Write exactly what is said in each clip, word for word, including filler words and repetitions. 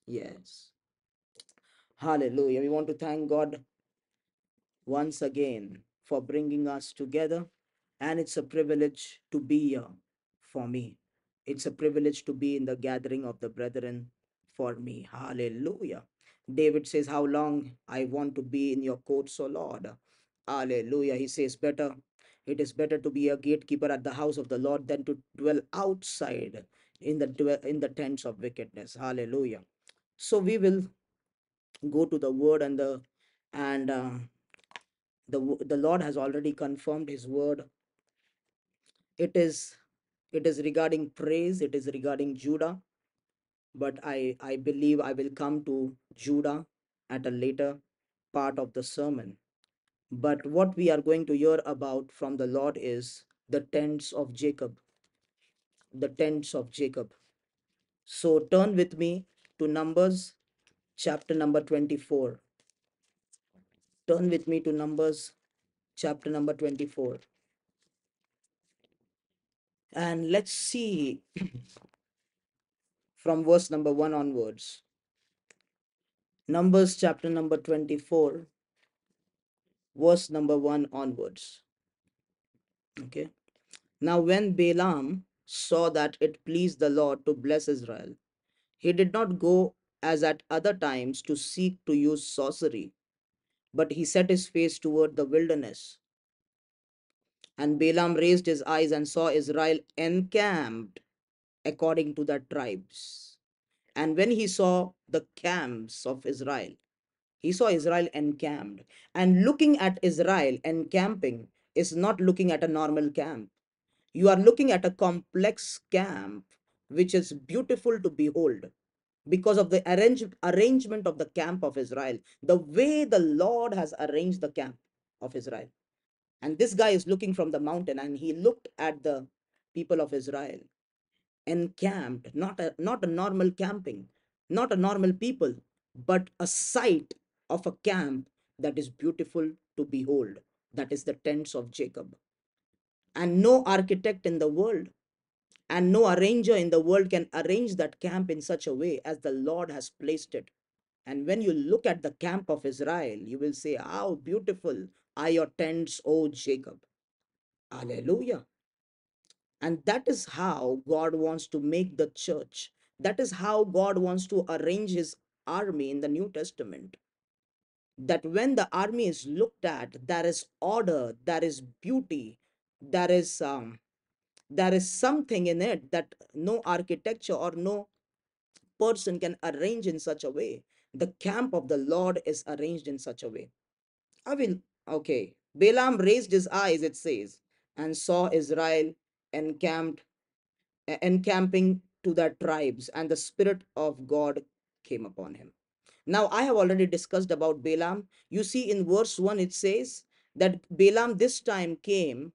Yes. Hallelujah. We want to thank God once again for bringing us together. And it's a privilege to be here for me. It's a privilege to be in the gathering of the brethren for me. Hallelujah. David says, how long I want to be in your courts, O Lord. Hallelujah. He says, better. It is better to be a gatekeeper at the house of the Lord than to dwell outside in the dwe- in the tents of wickedness. Hallelujah. So we will go to the word and the and uh, the wo- the Lord has already confirmed his word. It is it is regarding praise, it is regarding Judah, but i i believe I will come to Judah at a later part of the sermon. But what we are going to hear about from the Lord is the tents of Jacob. The tents of Jacob. So turn with me to Numbers chapter number twenty-four. Turn with me to Numbers chapter number twenty-four, and let's see from verse number one onwards. Numbers chapter number twenty-four, verse number one onwards. Okay. Now, when Balaam saw that it pleased the Lord to bless Israel, he did not go as at other times to seek to use sorcery, but he set his face toward the wilderness. And Balaam raised his eyes and saw Israel encamped according to their tribes. And when he saw the camps of Israel, he saw Israel encamped. And looking at Israel encamping is not looking at a normal camp. You are looking at a complex camp which is beautiful to behold because of the arrange, arrangement of the camp of Israel, the way the Lord has arranged the camp of Israel. And this guy is looking from the mountain and he looked at the people of Israel encamped, not a not a normal camping, not a normal people, but a sight of a camp that is beautiful to behold. That is the tents of Jacob. And no architect in the world and no arranger in the world can arrange that camp in such a way as the Lord has placed it. And when you look at the camp of Israel, you will say, how beautiful are your tents, O Jacob. Hallelujah. And that is how God wants to make the church. That is how God wants to arrange his army in the New Testament. That when the army is looked at, there is order, there is beauty, there is um, there is something in it that no architecture or no person can arrange in such a way. The camp of the Lord is arranged in such a way. I will, okay. Balaam raised his eyes, it says, and saw Israel encamped encamping to their tribes, and the Spirit of God came upon him. Now, I have already discussed about Balaam. You see, in verse one, it says that Balaam this time came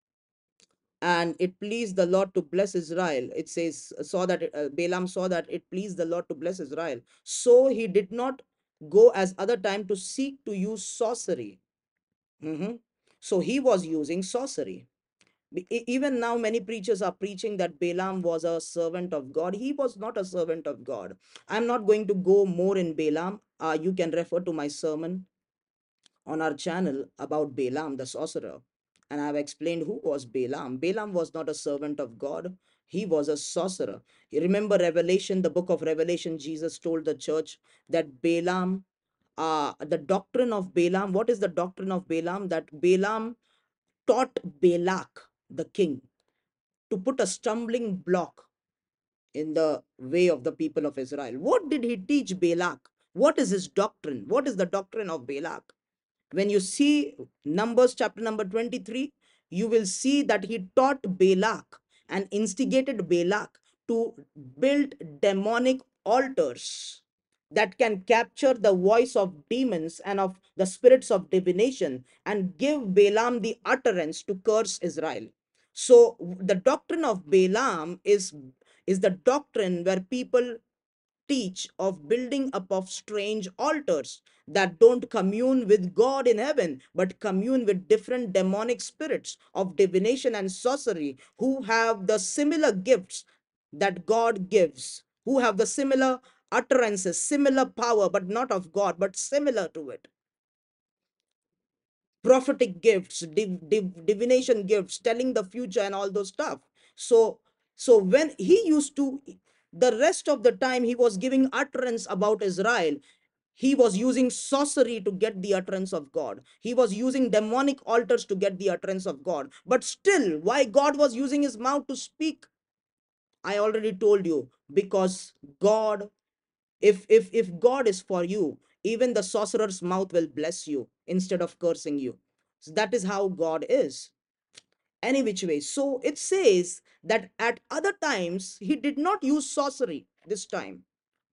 and it pleased the Lord to bless Israel. It says, saw that uh, Balaam saw that it pleased the Lord to bless Israel. So he did not go as other time to seek to use sorcery. Mhm. So he was using sorcery. E- Even now, many preachers are preaching that Balaam was a servant of God. He was not a servant of God. I'm not going to go more in Balaam. Uh, you can refer to my sermon on our channel about Balaam the sorcerer. And I've explained who was Balaam. Balaam was not a servant of God, he was a sorcerer. You remember Revelation, the book of Revelation, Jesus told the church that Balaam, uh, the doctrine of Balaam, what is the doctrine of Balaam? That Balaam taught Balak, the king, to put a stumbling block in the way of the people of Israel. What did he teach Balak? What is his doctrine? What is the doctrine of Balak? When you see Numbers chapter number twenty-three, you will see that he taught Balak and instigated Balak to build demonic altars that can capture the voice of demons and of the spirits of divination and give Balaam the utterance to curse Israel. So the doctrine of Balaam is, is the doctrine where people teach of building up of strange altars that don't commune with God in heaven, but commune with different demonic spirits of divination and sorcery who have the similar gifts that God gives, who have the similar utterances, similar power, but not of God, but similar to it. Prophetic gifts, div, div, divination gifts, telling the future and all those stuff. So, so when he used to, the rest of the time he was giving utterance about Israel, he was using sorcery to get the utterance of God. He was using demonic altars to get the utterance of God. But still, why God was using his mouth to speak? I already told you, because God, if if if God is for you, even the sorcerer's mouth will bless you instead of cursing you. So that is how God is. Any which way. So it says that at other times he did not use sorcery. This time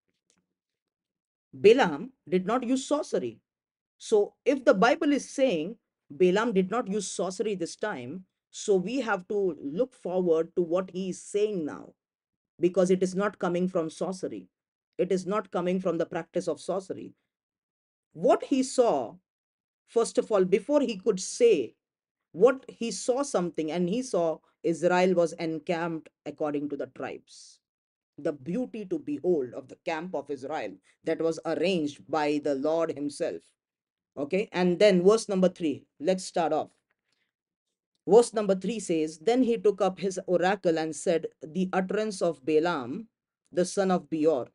Balaam did not use sorcery. So if the Bible is saying Balaam did not use sorcery this time, so we have to look forward to what he is saying now, because it is not coming from sorcery. It is not coming from the practice of sorcery. What he saw, first of all, before he could say what he saw something, and he saw Israel was encamped according to the tribes. The beauty to behold of the camp of Israel that was arranged by the Lord himself. Okay, and then verse number three, let's start off. Verse number three says, then he took up his oracle and said, the utterance of Balaam, the son of Beor,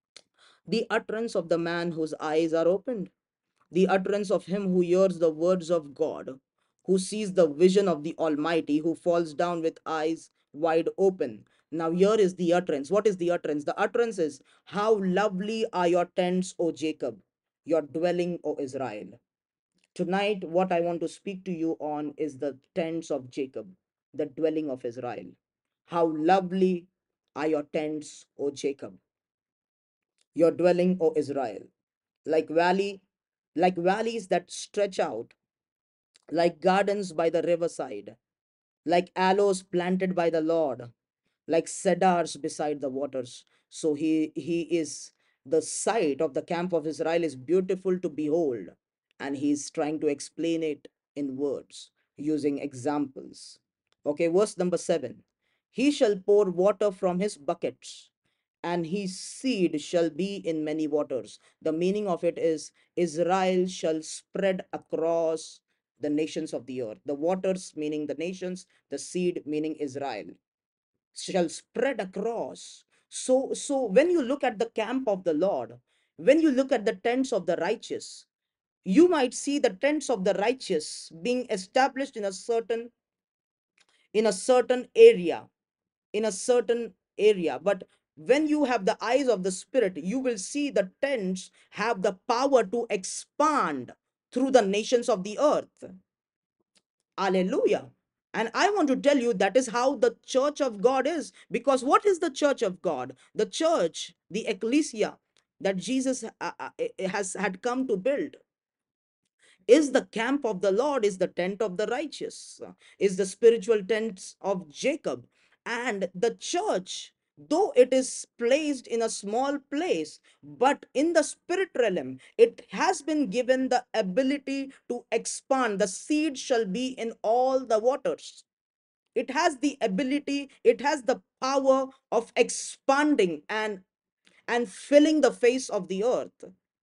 the utterance of the man whose eyes are opened, the utterance of him who hears the words of God, who sees the vision of the Almighty, who falls down with eyes wide open. Now, here is the utterance. What is the utterance? The utterance is, how lovely are your tents, O Jacob, your dwelling, O Israel. Tonight, what I want to speak to you on is the tents of Jacob, the dwelling of Israel. How lovely are your tents, O Jacob, your dwelling, O Israel. Like valley, like valleys that stretch out, like gardens by the riverside, like aloes planted by the Lord, like cedars beside the waters. So he he is, the sight of the camp of Israel is beautiful to behold, and he's trying to explain it in words using examples. Okay, verse number seven. He shall pour water from his buckets, and his seed shall be in many waters. The meaning of it is, Israel shall spread across the nations of the earth. The waters meaning the nations, the seed meaning Israel, shall spread across. So, so when you look at the camp of the Lord, when you look at the tents of the righteous, you might see the tents of the righteous being established in a certain, in a certain area, in a certain area. But when you have the eyes of the Spirit, you will see the tents have the power to expand through the nations of the earth. Hallelujah. And I want to tell you that is how the church of God is. Because what is the church of God? The church, the ecclesia that Jesus uh, uh, has had come to build, is the camp of the Lord, is the tent of the righteous, is the spiritual tent of Jacob. And the church, though it is placed in a small place, but in the spirit realm, it has been given the ability to expand. The seed shall be in all the waters. It has the ability, it has the power of expanding and and filling the face of the earth.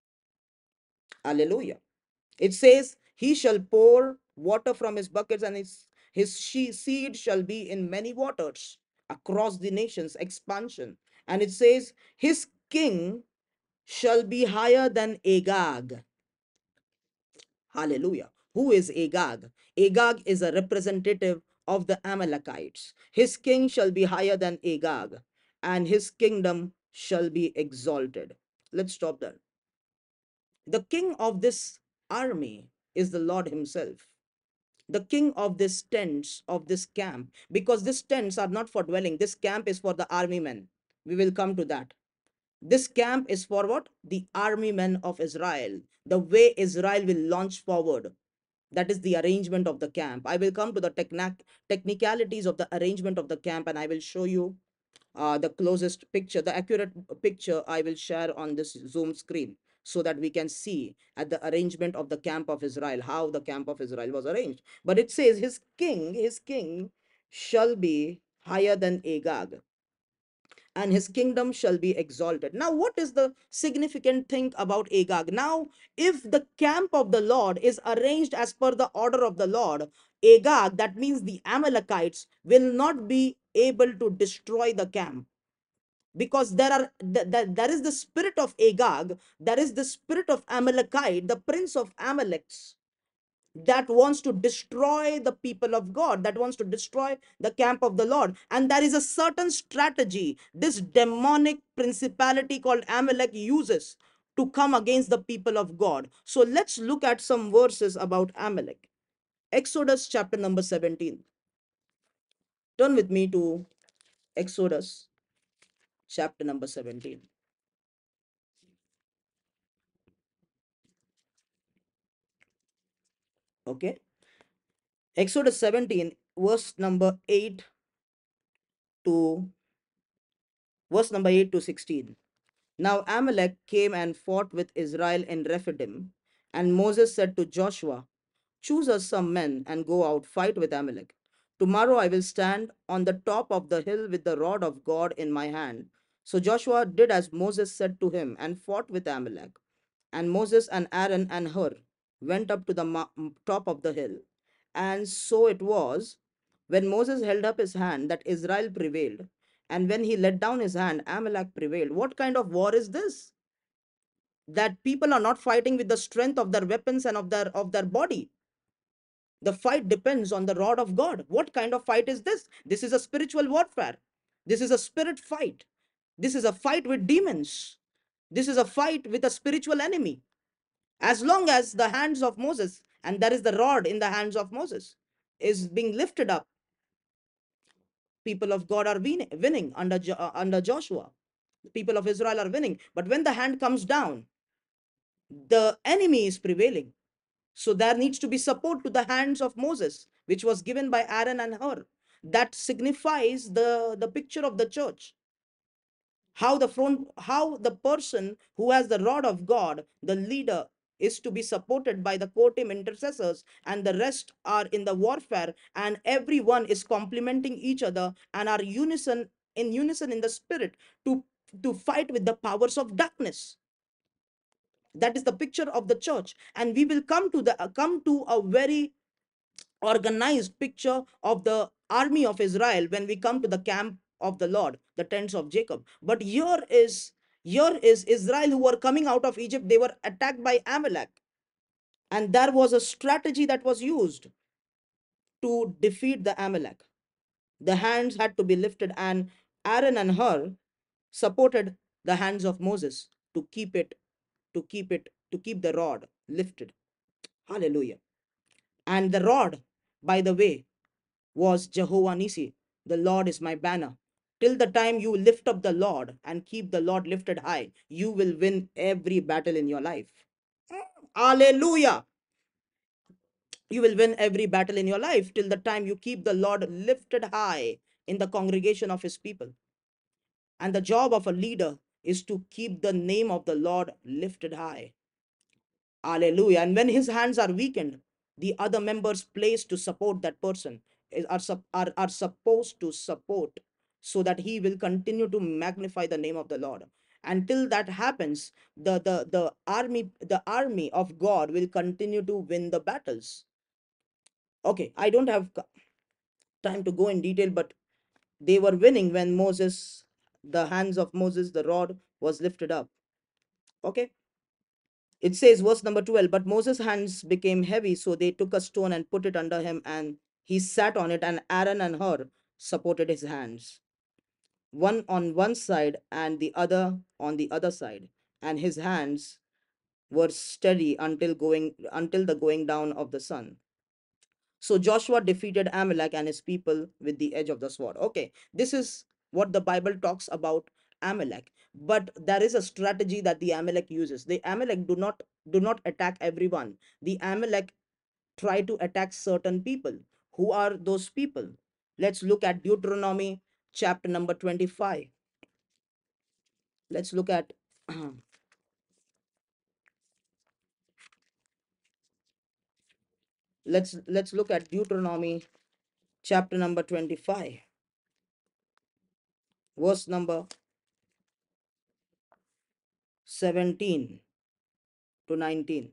Hallelujah. It says, he shall pour water from his buckets, and his, his seed shall be in many waters across the nations, expansion. And it says, his king shall be higher than Agag. Hallelujah. Who is Agag? Agag is a representative of the Amalekites. His king shall be higher than Agag, and his kingdom shall be exalted. Let's stop there. The king of this army is the Lord himself. The king of this tents, of this camp, because these tents are not for dwelling. This camp is for the army men. We will come to that. This camp is for what? The army men of Israel. The way Israel will launch forward. That is the arrangement of the camp. I will come to the technic technicalities of the arrangement of the camp, and I will show you uh, the closest picture, the accurate picture I will share on this Zoom screen, so that we can see at the arrangement of the camp of Israel, how the camp of Israel was arranged. But it says his king, his king shall be higher than Agag, and his kingdom shall be exalted. Now, what is the significant thing about Agag? Now, if the camp of the Lord is arranged as per the order of the Lord, Agag, that means the Amalekites, will not be able to destroy the camp, because there are th- th- there is the spirit of Agag, there is the spirit of Amalekite, the prince of Amaleks, that wants to destroy the people of God, that wants to destroy the camp of the Lord. And there is a certain strategy this demonic principality called Amalek uses to come against the people of God. So let's look at some verses about Amalek. Exodus chapter number seventeen. Turn with me to Exodus chapter number seventeen. Okay. Exodus seventeen, verse number eight to verse number eight to sixteen. Now Amalek came and fought with Israel in Rephidim, and Moses said to Joshua, choose us some men and go out, fight with Amalek. Tomorrow I will stand on the top of the hill with the rod of God in my hand. So Joshua did as Moses said to him and fought with Amalek. And Moses and Aaron and Hur went up to the mo- top of the hill. And so it was, when Moses held up his hand, that Israel prevailed. And when he let down his hand, Amalek prevailed. What kind of war is this? That people are not fighting with the strength of their weapons and of their of their body. The fight depends on the rod of God. What kind of fight is this? This is a spiritual warfare. This is a spirit fight. This is a fight with demons. This is a fight with a spiritual enemy. As long as the hands of Moses, and there is the rod in the hands of Moses, is being lifted up, people of God are winning, winning under, uh, under Joshua. The people of Israel are winning. But when the hand comes down, the enemy is prevailing. So there needs to be support to the hands of Moses, which was given by Aaron and Hur. That signifies the, the picture of the church. How the front, how the person who has the rod of God, the leader, is to be supported by the core team intercessors, and the rest are in the warfare, and everyone is complementing each other and are unison in unison in the spirit to to fight with the powers of darkness. That is the picture of the church, and we will come to the uh, come to a very organized picture of the army of Israel when we come to the camp of the Lord, the tents of Jacob. But here is here is Israel, who were coming out of Egypt. They were attacked by Amalek, and there was a strategy that was used to defeat the Amalek. The hands had to be lifted, and Aaron and Hur supported the hands of Moses to keep it to keep it to keep the rod lifted. Hallelujah. And the rod, by the way, was Jehovah Nisi. The Lord is my banner. Till the time you lift up the Lord and keep the Lord lifted high, you will win every battle in your life. Hallelujah. You will win every battle in your life till the time you keep the Lord lifted high in the congregation of his people. And the job of a leader is to keep the name of the Lord lifted high. Hallelujah. And when his hands are weakened, the other members placed to support that person is, are, are, are supposed to support, so that he will continue to magnify the name of the Lord. Until that happens, the, the, the army, the army of God will continue to win the battles. Okay, I don't have time to go in detail, but they were winning when Moses, the hands of Moses, the rod was lifted up. Okay. It says, verse number twelve, but Moses' hands became heavy, so they took a stone and put it under him, and he sat on it, and Aaron and Hur supported his hands, one on one side and the other on the other side, and his hands were steady until going until the going down of the sun. So Joshua defeated Amalek and his people with the edge of the sword. Okay, this is what the Bible talks about Amalek. But there is a strategy that the Amalek uses. The Amalek do not do not attack everyone. The Amalek try to attack certain people. Who are those people? Let's look at Deuteronomy chapter number twenty-five. Let's look at let's let's look at Deuteronomy chapter number twenty-five, verse number seventeen to nineteen.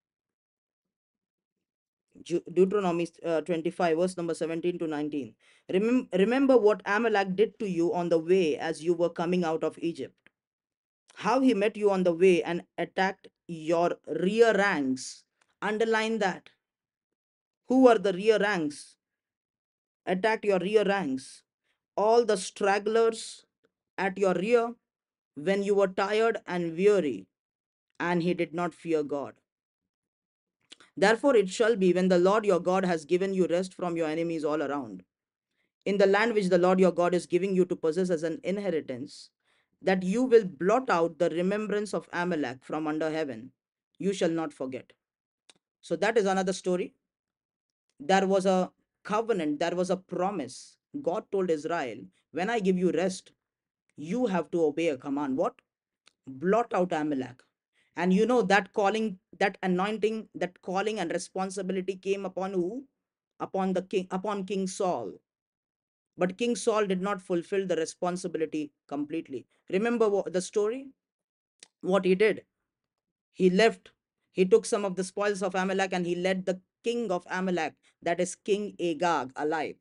Deuteronomy uh, twenty-five, verse number seventeen to nineteen. Remem- remember what Amalek did to you on the way as you were coming out of Egypt. How he met you on the way and attacked your rear ranks. Underline that. Who are the rear ranks? Attacked your rear ranks. All the stragglers at your rear when you were tired and weary, and he did not fear God. Therefore, it shall be when the Lord your God has given you rest from your enemies all around, in the land which the Lord your God is giving you to possess as an inheritance, that you will blot out the remembrance of Amalek from under heaven. You shall not forget. So that is another story. There was a covenant, there was a promise. God told Israel, when I give you rest, you have to obey a command. What? Blot out Amalek. And you know that calling, that anointing, that calling and responsibility came upon who? Upon the king, upon King Saul. But King Saul did not fulfill the responsibility completely. Remember what, the story? What he did? He left, he took some of the spoils of Amalek and he led the king of Amalek, that is King Agag, alive.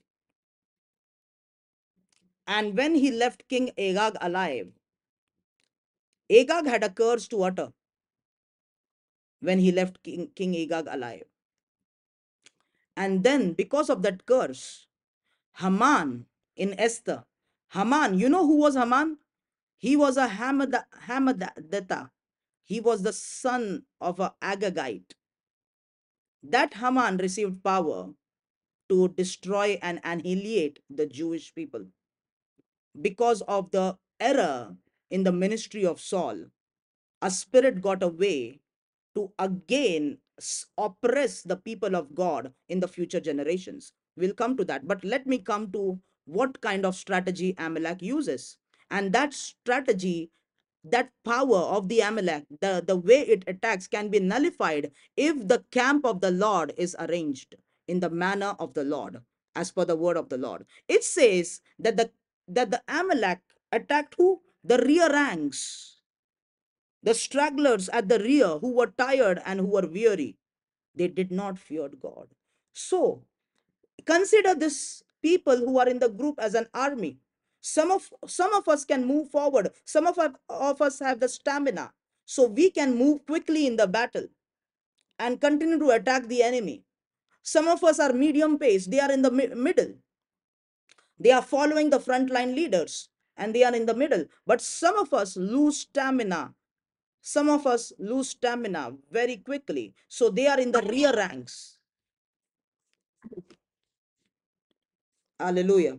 And when he left King Agag alive, Agag had a curse to utter when he left King, King Agag alive. And then, because of that curse, Haman in Esther, Haman, you know who was Haman? He was a Hamad, Hamadatha. He was the son of a Agagite. That Haman received power to destroy and annihilate the Jewish people because of the error in the ministry of Saul. A spirit got away to again oppress the people of God in the future generations. We'll come to that. But let me come to what kind of strategy Amalek uses. And that strategy, that power of the Amalek, the, the way it attacks can be nullified if the camp of the Lord is arranged in the manner of the Lord, as per the word of the Lord. It says that the that the Amalek attacked who? The rear ranks, the stragglers at the rear who were tired and who were weary. They did not fear God. So consider this people who are in the group as an army. Some of some of us can move forward. Some of, our, of us have the stamina. So we can move quickly in the battle and continue to attack the enemy. Some of us are medium pace. They are in the mi- middle. They are following the frontline leaders and they are in the middle. But some of us lose stamina. Some of us lose stamina very quickly. So they are in the rear ranks. Hallelujah.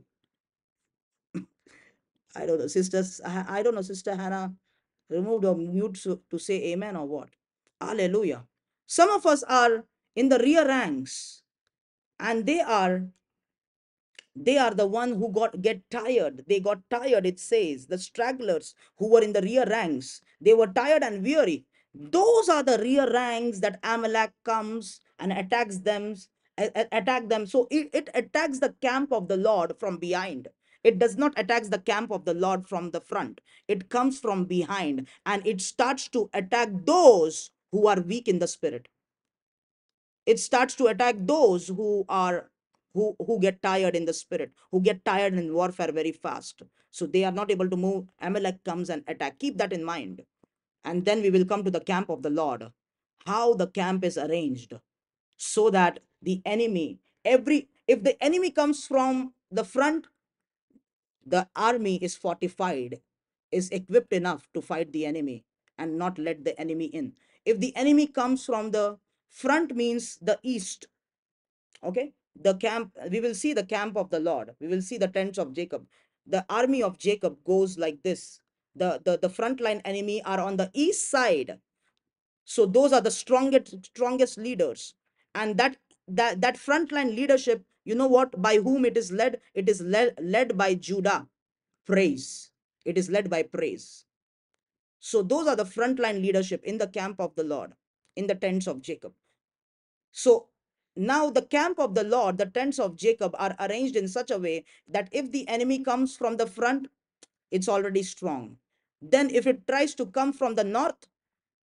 I don't know, sisters. I, I don't know, Sister Hannah removed or mute to, to say amen or what. Hallelujah. Some of us are in the rear ranks and they are they are the one who got get tired. They got tired, it says. The stragglers who were in the rear ranks, they were tired and weary. Those are the rear ranks that Amalek comes and attacks them, attack them. So it, it attacks the camp of the Lord from behind. It does not attack the camp of the Lord from the front. It comes from behind and it starts to attack those who are weak in the spirit. It starts to attack those who are who who get tired in the spirit, who get tired in warfare very fast, so they are not able to move. Amalek comes and attack. Keep that in mind. And then we will come to the camp of the Lord, how the camp is arranged, so that the enemy, every if the enemy comes from the front, the army is fortified, is equipped enough to fight the enemy and not let the enemy in. If the enemy comes from the front, means the east, okay, the camp, we will see the camp of the Lord, we will see the tents of Jacob. The army of Jacob goes like this. The the, the frontline enemy are on the east side. So those are the strongest strongest leaders. And that that that frontline leadership, you know what, by whom it is led? It is led, led by Judah. Praise. It is led by praise. So those are the frontline leadership in the camp of the Lord, in the tents of Jacob. So now the camp of the Lord, the tents of Jacob, are arranged in such a way that if the enemy comes from the front, it's already strong. Then if it tries to come from the north,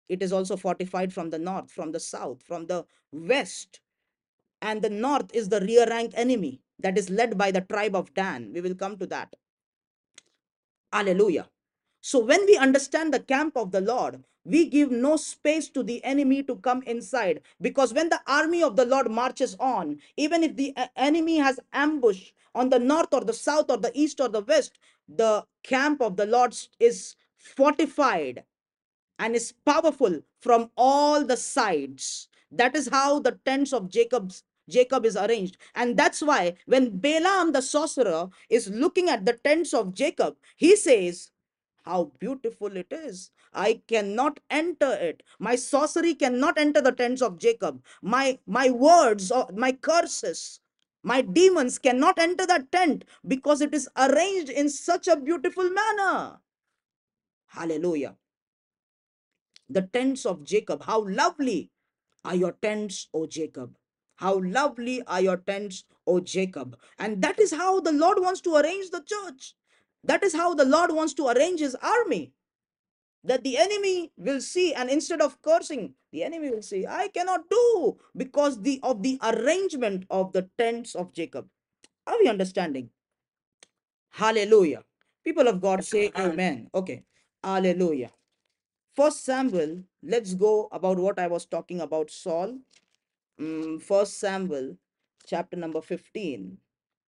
It is also fortified from the north, from the south, from the west. And the north is the rear rank enemy that is led by the tribe of Dan. We will come to that. Hallelujah. So when we understand the camp of the Lord, we give no space to the enemy to come inside, because when the army of the Lord marches on, even if the e- enemy has ambush on the north or the south or the east or the west, the camp of the Lord is fortified and is powerful from all the sides. That is how the tents of Jacob's Jacob is arranged. And that's why when Balaam the sorcerer is looking at the tents of Jacob, he says, how beautiful it is. I cannot enter it. My sorcery cannot enter the tents of Jacob. My my words or my curses, my demons cannot enter that tent because it is arranged in such a beautiful manner. Hallelujah. The tents of Jacob. How lovely are your tents, O Jacob. How lovely are your tents, O Jacob. And that is how the Lord wants to arrange the church. That is how the Lord wants to arrange his army. That the enemy will see, and instead of cursing, the enemy will say, I cannot do, because the of the arrangement of the tents of Jacob. Are we understanding? Hallelujah. People of God say amen. Okay. Hallelujah. First Samuel, let's go about what I was talking about Saul. Mm, First Samuel, chapter number fifteen.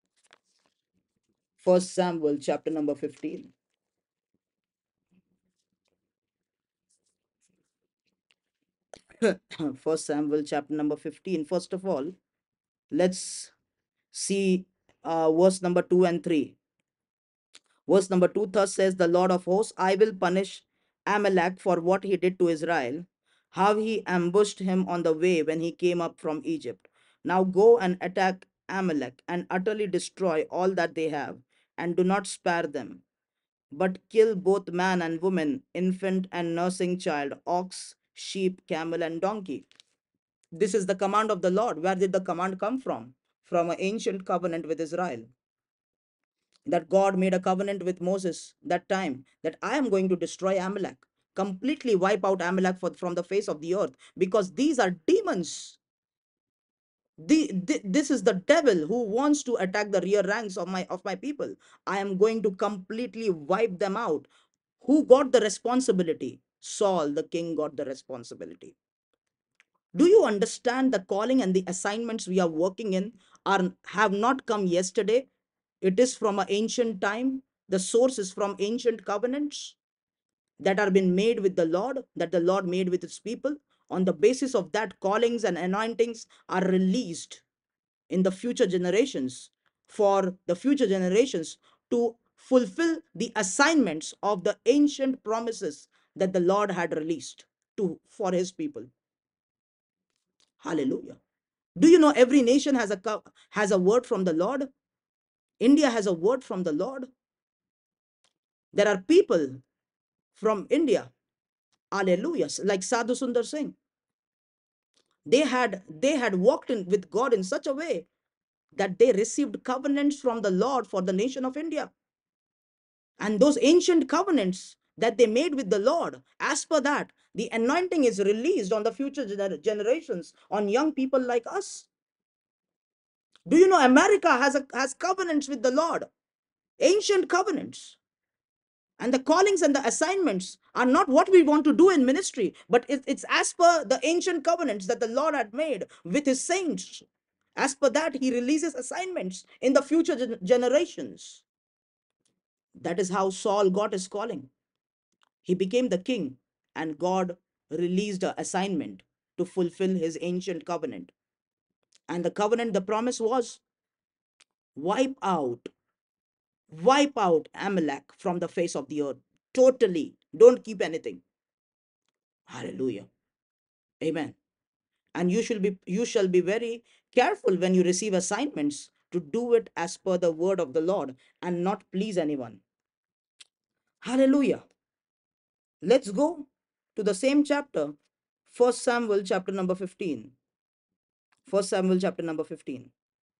First Samuel, chapter number fifteen. First Samuel, chapter number fifteen. First of all, let's see uh, verse number two and three. Verse number two, thus says the Lord of hosts, I will punish Amalek for what he did to Israel, how he ambushed him on the way when he came up from Egypt. Now go and attack Amalek and utterly destroy all that they have, and do not spare them, but kill both man and woman, infant and nursing child, ox, sheep, camel, and donkey. This is the command of the Lord. Where did the command come from? From an ancient covenant with Israel, that God made a covenant with Moses that time, that I am going to destroy Amalek, completely wipe out Amalek for, from the face of the earth, because these are demons. The, the, this is the devil who wants to attack the rear ranks of my of my people. I am going to completely wipe them out. Who got the responsibility? Saul, the king, got the responsibility. Do you understand the calling and the assignments we are working in are have not come yesterday? It is from an ancient time. The source is from ancient covenants that are been made with the Lord, that the Lord made with his people. On the basis of that, callings and anointings are released in the future generations, for the future generations to fulfill the assignments of the ancient promises that the Lord had released to for his people. Hallelujah. Do you know every nation has a has a word from the Lord? India has a word from the Lord. There are people from India, hallelujah, like Sadhu Sundar Singh. They had they had walked in with God in such a way that they received covenants from the Lord for the nation of India. And those ancient covenants that they made with the Lord, as per that, the anointing is released on the future gener- generations, on young people like us. Do you know America has a, has covenants with the Lord, ancient covenants? And the callings and the assignments are not what we want to do in ministry, but it, it's as per the ancient covenants that the Lord had made with his saints. As per that, he releases assignments in the future gen- generations. That is how Saul got his calling. He became the king, and God released an assignment to fulfill his ancient covenant. And the covenant, the promise was, wipe out, wipe out Amalek from the face of the earth. Totally. Don't keep anything. Hallelujah. Amen. And you shall be you shall be very careful when you receive assignments to do it as per the word of the Lord and not please anyone. Hallelujah. Let's go to the same chapter, First Samuel chapter number fifteen. First Samuel chapter number fifteen.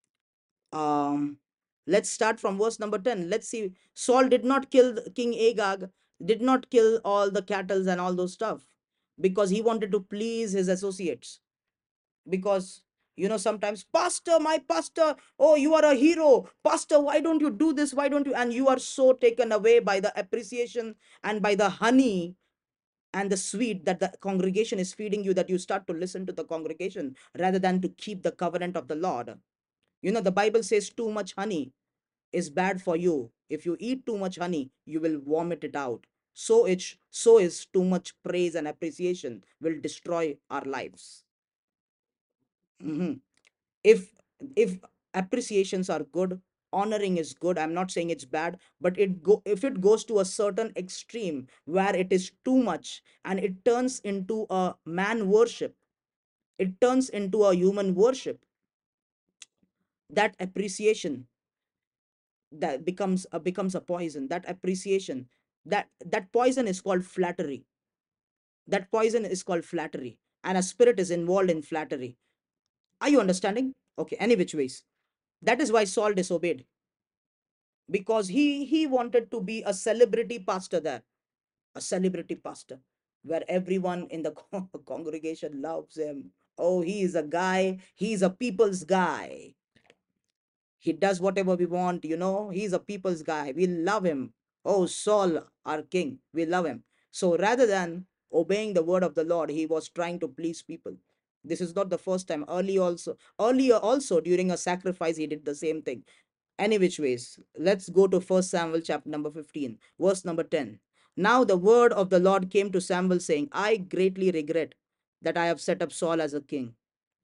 Um, let's start from verse number ten. Let's see. Saul did not kill King Agag, did not kill all the cattle and all those stuff. because he wanted to please his associates. Because, you know, sometimes, pastor, my pastor, oh, you are a hero, pastor, why don't you do this, why don't you, and you are so taken away by the appreciation and by the honey and the sweet that the congregation is feeding you, that you start to listen to the congregation rather than to keep the covenant of the Lord. You know, the Bible says too much honey is bad for you. If you eat too much honey, you will vomit it out. So it's so is too much praise and appreciation will destroy our lives. Mhm. if if appreciations are good, honoring is good, I'm not saying it's bad, but it go if it goes to a certain extreme where it is too much and it turns into a man worship, it turns into a human worship, that appreciation, that becomes a becomes a poison. That appreciation, that that poison is called flattery. That poison is called flattery, and a spirit is involved in flattery. Are you understanding? Okay, any which ways, that is why Saul disobeyed, because he he wanted to be a celebrity pastor there, a celebrity pastor where everyone in the congregation loves him. Oh, he is a guy, he's a people's guy, he does whatever we want, you know, he's a people's guy, we love him. Oh, Saul, our king, we love him. So rather than obeying the word of the Lord, he was trying to please people. This is not the first time. Early also earlier also during a sacrifice he did the same thing. Any which ways, let's go to First Samuel chapter number fifteen, verse number ten. Now the word of the Lord came to Samuel, saying, I greatly regret that I have set up Saul as a king,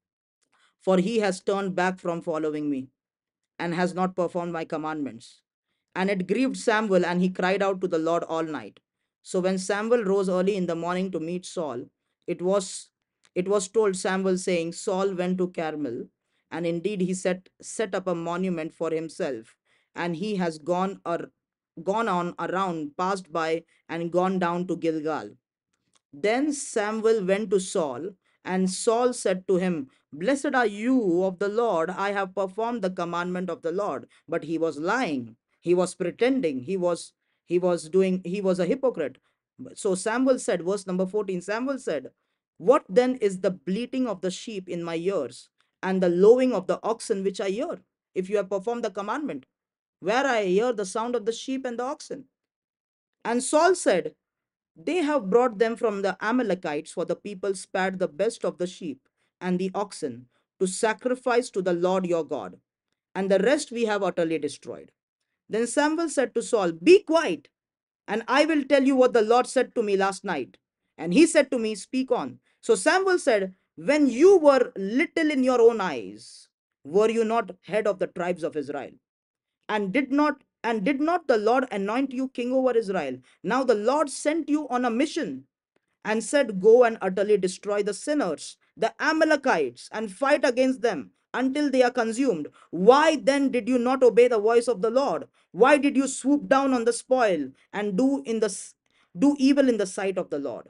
for he has turned back from following me and has not performed my commandments. And it grieved Samuel, and he cried out to the Lord all night. So when Samuel rose early in the morning to meet Saul, it was it was told Samuel, saying, Saul went to Carmel, and indeed he set set up a monument for himself, and he has gone or gone on around, passed by, and gone down to Gilgal. Then Samuel went to Saul, and Saul said to him, Blessed are you of the Lord, I have performed the commandment of the Lord. But he was lying. He was pretending. He was he was doing he was a hypocrite. So Samuel said, verse number fourteen, Samuel said, What then is the bleating of the sheep in my ears, and the lowing of the oxen which I hear? If you have performed the commandment, where I hear the sound of the sheep and the oxen. And Saul said, They have brought them from the Amalekites, for the people spared the best of the sheep and the oxen to sacrifice to the Lord your God, and the rest we have utterly destroyed. Then Samuel said to Saul, Be quiet, and I will tell you what the Lord said to me last night. And he said to me, Speak on. So Samuel said, When you were little in your own eyes, were you not head of the tribes of Israel? and did not and did not the Lord anoint you king over Israel? Now the Lord sent you on a mission and said, Go and utterly destroy the sinners, the Amalekites, and fight against them until they are consumed. Why then did you not obey the voice of the Lord? Why did you swoop down on the spoil and do in the do evil in the sight of the Lord?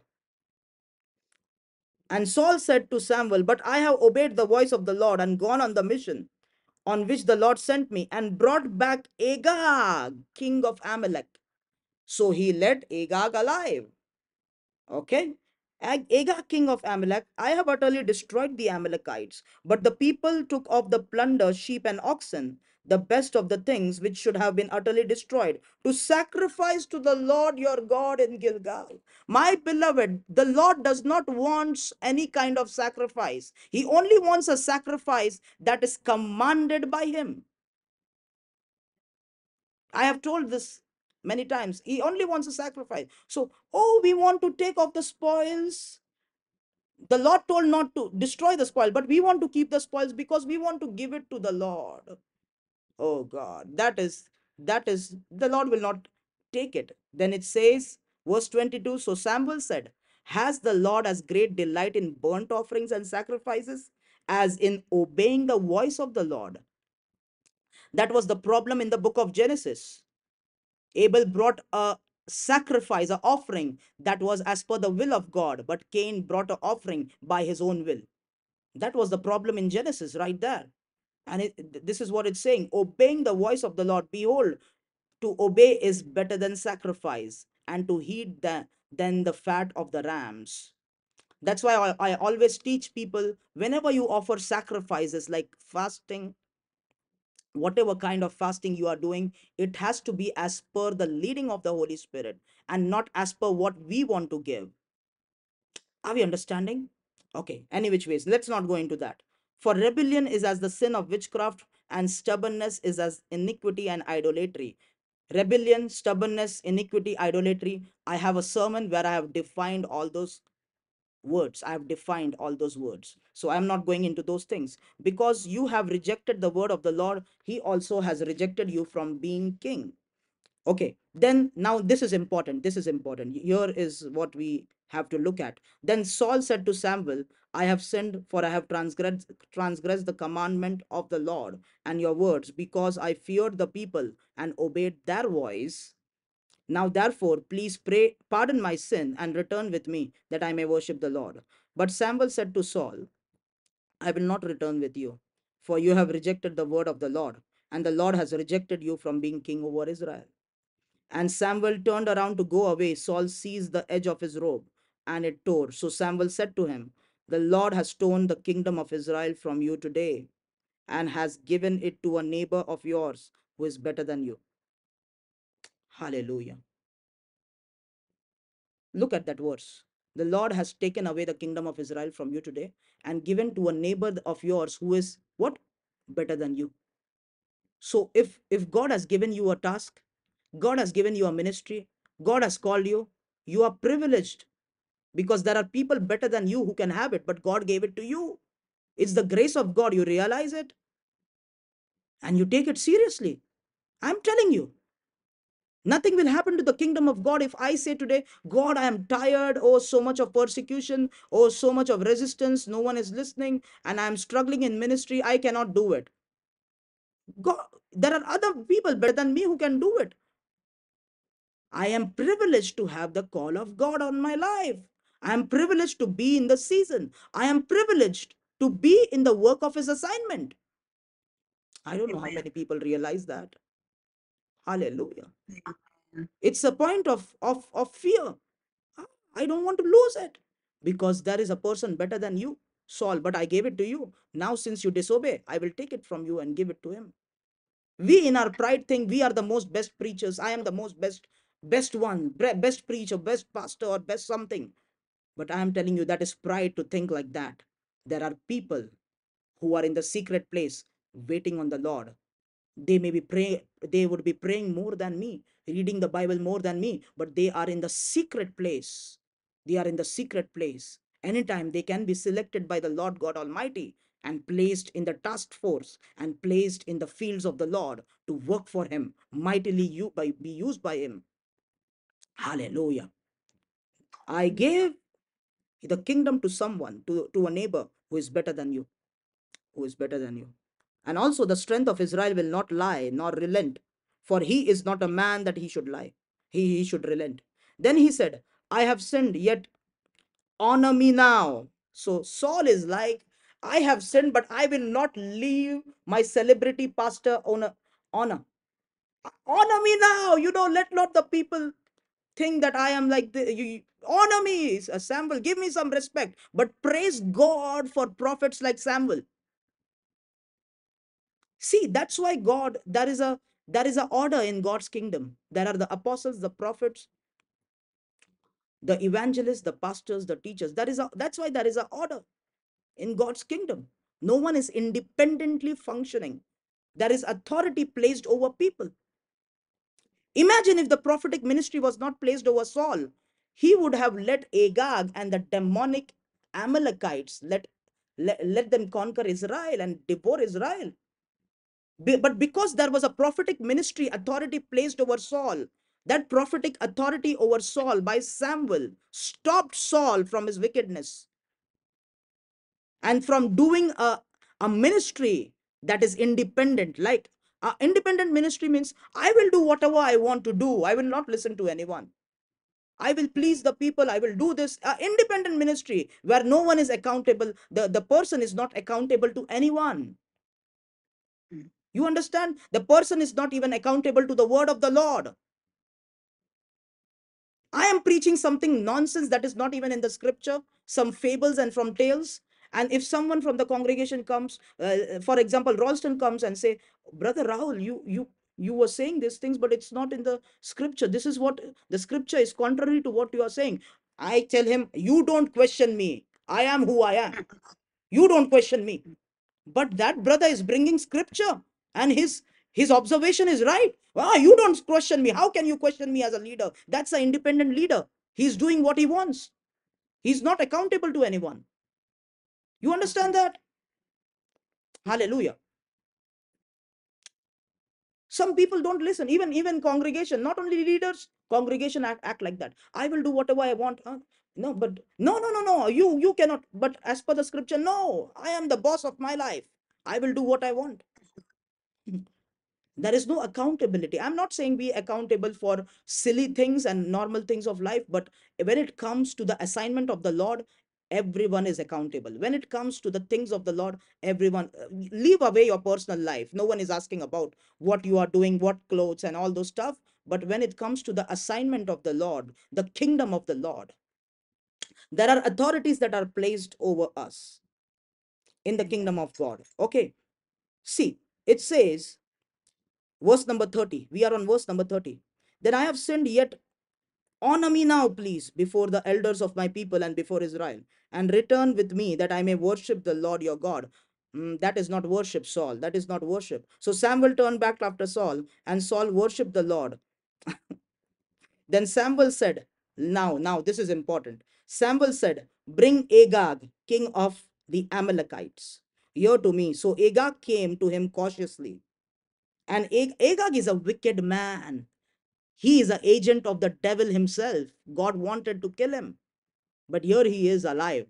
And Saul said to Samuel, But I have obeyed the voice of the Lord and gone on the mission on which the Lord sent me, and brought back Agag, king of Amalek. So he led Agag alive. Okay. Agag, king of Amalek, I have utterly destroyed the Amalekites, but the people took of the plunder sheep and oxen, the best of the things which should have been utterly destroyed, to sacrifice to the Lord your God in Gilgal. My beloved, the Lord does not want any kind of sacrifice. He only wants a sacrifice that is commanded by him. I have told this many times. He only wants a sacrifice. So, oh, we want to take off the spoils. The Lord told not to destroy the spoil, but we want to keep the spoils because we want to give it to the Lord. Oh God, that is, that is, the Lord will not take it. Then it says, verse twenty-two, so Samuel said, Has the Lord as great delight in burnt offerings and sacrifices as in obeying the voice of the Lord? That was the problem in the book of Genesis. Abel brought a sacrifice, an offering that was as per the will of God, but Cain brought an offering by his own will. That was the problem in Genesis right there. And it, this is what it's saying, obeying the voice of the Lord. Behold, to obey is better than sacrifice, and to heed the, than the fat of the rams. That's why I, I always teach people, whenever you offer sacrifices like fasting, whatever kind of fasting you are doing, it has to be as per the leading of the Holy Spirit and not as per what we want to give. Are we understanding? Okay, any which ways, let's not go into that. For rebellion is as the sin of witchcraft, and stubbornness is as iniquity and idolatry. Rebellion, stubbornness, iniquity, idolatry. I have a sermon where I have defined all those words. I have defined all those words. So I'm not going into those things. Because you have rejected the word of the Lord, he also has rejected you from being king. Okay, then now this is important. This is important. Here is what we have to look at. Then Saul said to Samuel, I have sinned, for I have transgressed, transgressed the commandment of the Lord and your words, because I feared the people and obeyed their voice. Now, therefore, please pray, pardon my sin and return with me, that I may worship the Lord. But Samuel said to Saul, I will not return with you, for you have rejected the word of the Lord, and the Lord has rejected you from being king over Israel. And Samuel turned around to go away. Saul seized the edge of his robe, and it tore. So Samuel said to him, the Lord has torn the kingdom of Israel from you today, and has given it to a neighbor of yours who is better than you. Hallelujah. Look at that verse. The Lord has taken away the kingdom of Israel from you today and given to a neighbor of yours who is what? Better than you. So if if God has given you a task, God has given you a ministry, God has called you, you are privileged, because there are people better than you who can have it, but God gave it to you. It's the grace of God. You realize it and you take it seriously. I'm telling you, nothing will happen to the kingdom of God if I say today, God, I am tired. Oh, so much of persecution. Oh, so much of resistance. No one is listening. And I'm struggling in ministry. I cannot do it. God, there are other people better than me who can do it. I am privileged to have the call of God on my life. I am privileged to be in the season. I am privileged to be in the work of his assignment. I don't know how many people realize that. Hallelujah. It's a point of, of, of fear. I don't want to lose it, because there is a person better than you, Saul, but I gave it to you. Now, since you disobey, I will take it from you and give it to him. We, in our pride, think we are the most best preachers. I am the most best, best one, best preacher, best pastor, or best something. But I am telling you, that is pride to think like that. There are people who are in the secret place waiting on the Lord. They may be praying, they would be praying more than me, reading the Bible more than me, but they are in the secret place. They are in the secret place. Anytime they can be selected by the Lord God Almighty and placed in the task force and placed in the fields of the Lord to work for him, mightily you by be used by him. Hallelujah. I gave the kingdom to someone, to, to a neighbor who is better than you, who is better than you. And also the strength of Israel will not lie nor relent, for he is not a man that he should lie. He, he should relent. Then he said, I have sinned, yet honor me now. So Saul is like, I have sinned, but I will not leave my celebrity pastor honor. Honor. Honor me now. You know, let not the people think that I am like the, you honor me, uh, Samuel. Give me some respect. But praise God for prophets like Samuel. See, that's why God, there is a there is a order in God's kingdom. There are the apostles, the prophets, the evangelists, the pastors, the teachers. That is a that's why there is a order in God's kingdom. No one is independently functioning. There is authority placed over people. Imagine if the prophetic ministry was not placed over Saul. He would have let Agag and the demonic Amalekites let, let, let them conquer Israel and devour Israel. But because there was a prophetic ministry authority placed over Saul, that prophetic authority over Saul by Samuel stopped Saul from his wickedness and from doing a, a ministry that is independent. Like uh, independent ministry means I will do whatever I want to do. I will not listen to anyone. I will please the people. I will do this. Uh, independent ministry where no one is accountable. The, the person is not accountable to anyone. You understand? The person is not even accountable to the word of the Lord. I am preaching something nonsense that is not even in the scripture. some fables and from tales. And if someone from the congregation comes, uh, for example, Ralston comes and say, Brother Rahul, you you you were saying these things, but it's not in the scripture. This is what the scripture is contrary to what you are saying. I tell him, you don't question me. I am who I am. You don't question me. But that brother is bringing scripture, and his his observation is right. Ah, you don't question me. How can you question me as a leader? That's an independent leader. He's doing what he wants. He's not accountable to anyone. You understand that? Hallelujah. Some people don't listen. Even even congregation, not only leaders, congregation act, act like that. I will do whatever I want. Huh? No, but no, no, no, no. You you cannot. But as per the scripture, no. I am the boss of my life. I will do what I want. There is no accountability. I'm not saying be accountable for silly things and normal things of life, but when it comes to the assignment of the Lord, everyone is accountable. When it comes to the things of the Lord, everyone, uh, leave away your personal life. No one is asking about what you are doing, what clothes and all those stuff. But when it comes to the assignment of the Lord, the kingdom of the Lord, there are authorities that are placed over us in the kingdom of God. Okay, see, it says, verse number thirty. We are on verse number thirty. Then I have sinned, yet honor me now, please, before the elders of my people and before Israel, and return with me that I may worship the Lord your God. Mm, that is not worship, Saul. That is not worship. So Samuel turned back after Saul, and Saul worshipped the Lord. Then Samuel said, Now, now, this is important. Samuel said, Bring Agag, king of the Amalekites, here to me. So Agag came to him cautiously. And Ag- Agag is a wicked man. He is an agent of the devil himself. God wanted to kill him, but here he is alive.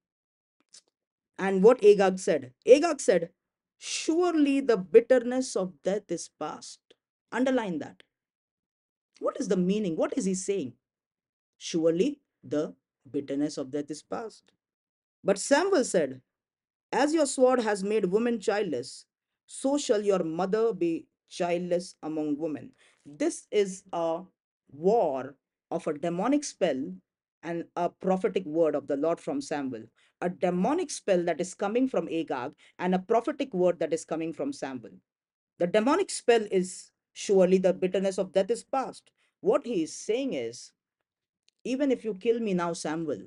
And what Agag said? Agag said, Surely the bitterness of death is past. Underline that. What is the meaning? What is he saying? Surely the bitterness of death is past. But Samuel said, As your sword has made women childless, so shall your mother be childless among women. This is a war of a demonic spell and a prophetic word of the Lord from Samuel. A demonic spell that is coming from Agag and a prophetic word that is coming from Samuel. The demonic spell is surely the bitterness of death is past. What he is saying is, even if you kill me now, Samuel,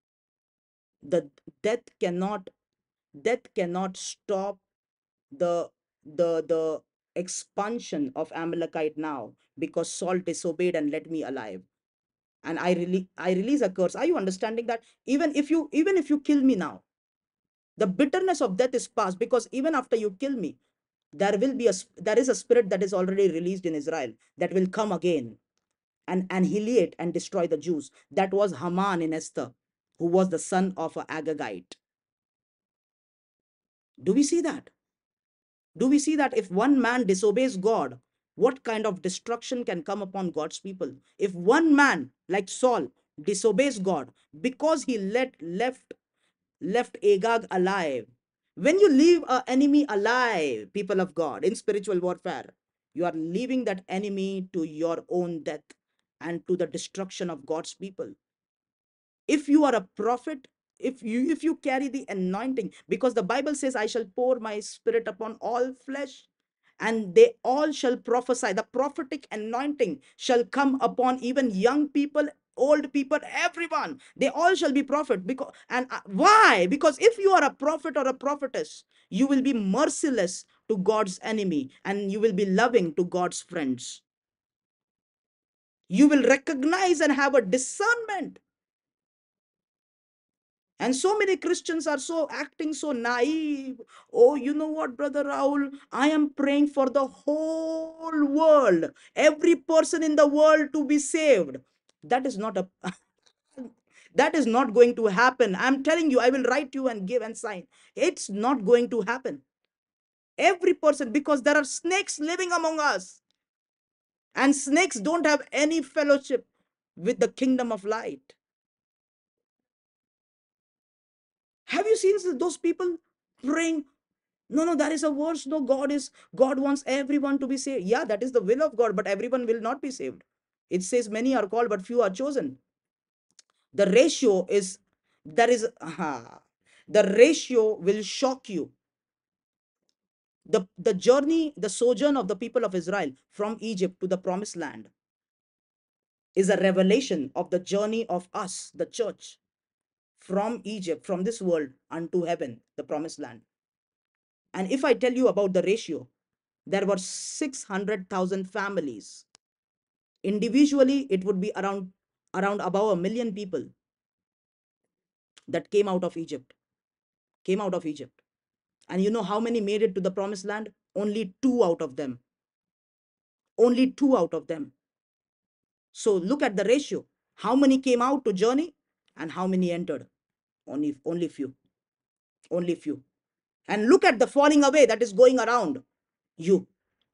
the death cannot death cannot stop the the the expansion of Amalekite now, because Saul disobeyed and let me alive. And I really I release a curse. Are you understanding that? Even if you even if you kill me now, the bitterness of death is past, because even after you kill me, there will be a there is a spirit that is already released in Israel that will come again and annihilate and destroy the Jews. That was Haman in Esther, who was the son of an Agagite. Do we see that? Do we see that if one man disobeys God, what kind of destruction can come upon God's people? If one man like Saul disobeys God because he let left left Agag alive. When you leave an enemy alive, people of God, in spiritual warfare, you are leaving that enemy to your own death and to the destruction of God's people. If you are a prophet, if you if you carry the anointing, because the Bible says, I shall pour my spirit upon all flesh, and they all shall prophesy. The prophetic anointing shall come upon even young people, old people, everyone. They all shall be prophet. Because and uh, why? Because if you are a prophet or a prophetess, you will be merciless to God's enemy, and you will be loving to God's friends. You will recognize and have a discernment. And so many Christians are so acting so naive. Oh, you know what, Brother Rahul? I am praying for the whole world, every person in the world to be saved. That is not a that is not going to happen. I'm telling you, I will write you and give and sign. It's not going to happen. Every person, because there are snakes living among us, and snakes don't have any fellowship with the kingdom of light. Have you seen those people praying? No, no, that is a verse. No, God is, God wants everyone to be saved. Yeah, that is the will of God, but everyone will not be saved. It says many are called, but few are chosen. The ratio is There is uh, the ratio will shock you. The, the journey, the sojourn of the people of Israel from Egypt to the promised land is a revelation of the journey of us, the church, from Egypt, from this world unto heaven, the promised land. And if I tell you about the ratio, there were six hundred thousand families. Individually, it would be around, around about a million people that came out of Egypt, came out of Egypt. And you know how many made it to the promised land? Only two out of them. Only two out of them. So look at the ratio. How many came out to journey and how many entered? Only, only few. Only few. And look at the falling away that is going around you.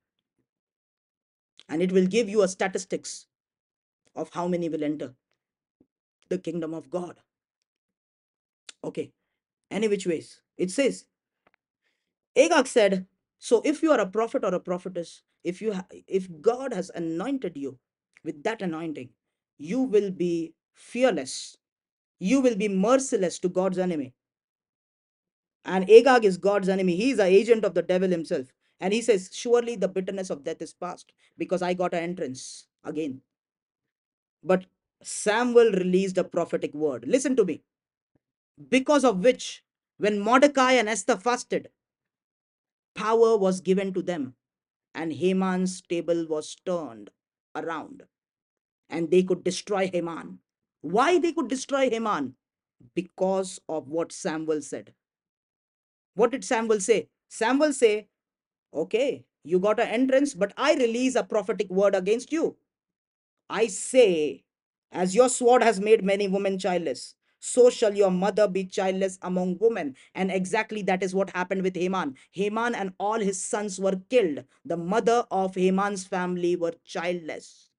And it will give you a statistics of how many will enter the kingdom of God. Okay. Any which ways. It says, Agag said, so if you are a prophet or a prophetess, if you if God has anointed you with that anointing, you will be fearless. You will be merciless to God's enemy. And Agag is God's enemy. He is an agent of the devil himself. And he says, surely the bitterness of death is past because I got an entrance again. But Samuel released a prophetic word. Listen to me. Because of which, when Mordecai and Esther fasted, power was given to them, and Haman's table was turned around, and they could destroy Haman. Why they could destroy Haman? Because of what Samuel said. What did Samuel say? Samuel say, okay, you got an entrance, but I release a prophetic word against you. I say, as your sword has made many women childless, so shall your mother be childless among women. And exactly that is what happened with Haman. Haman and all his sons were killed. The mother of Haman's family were childless.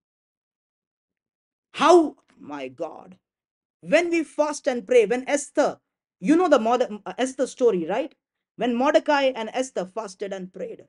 How? My God. When we fast and pray, when Esther, you know the Morde- uh, Esther story, right? When Mordecai and Esther fasted and prayed,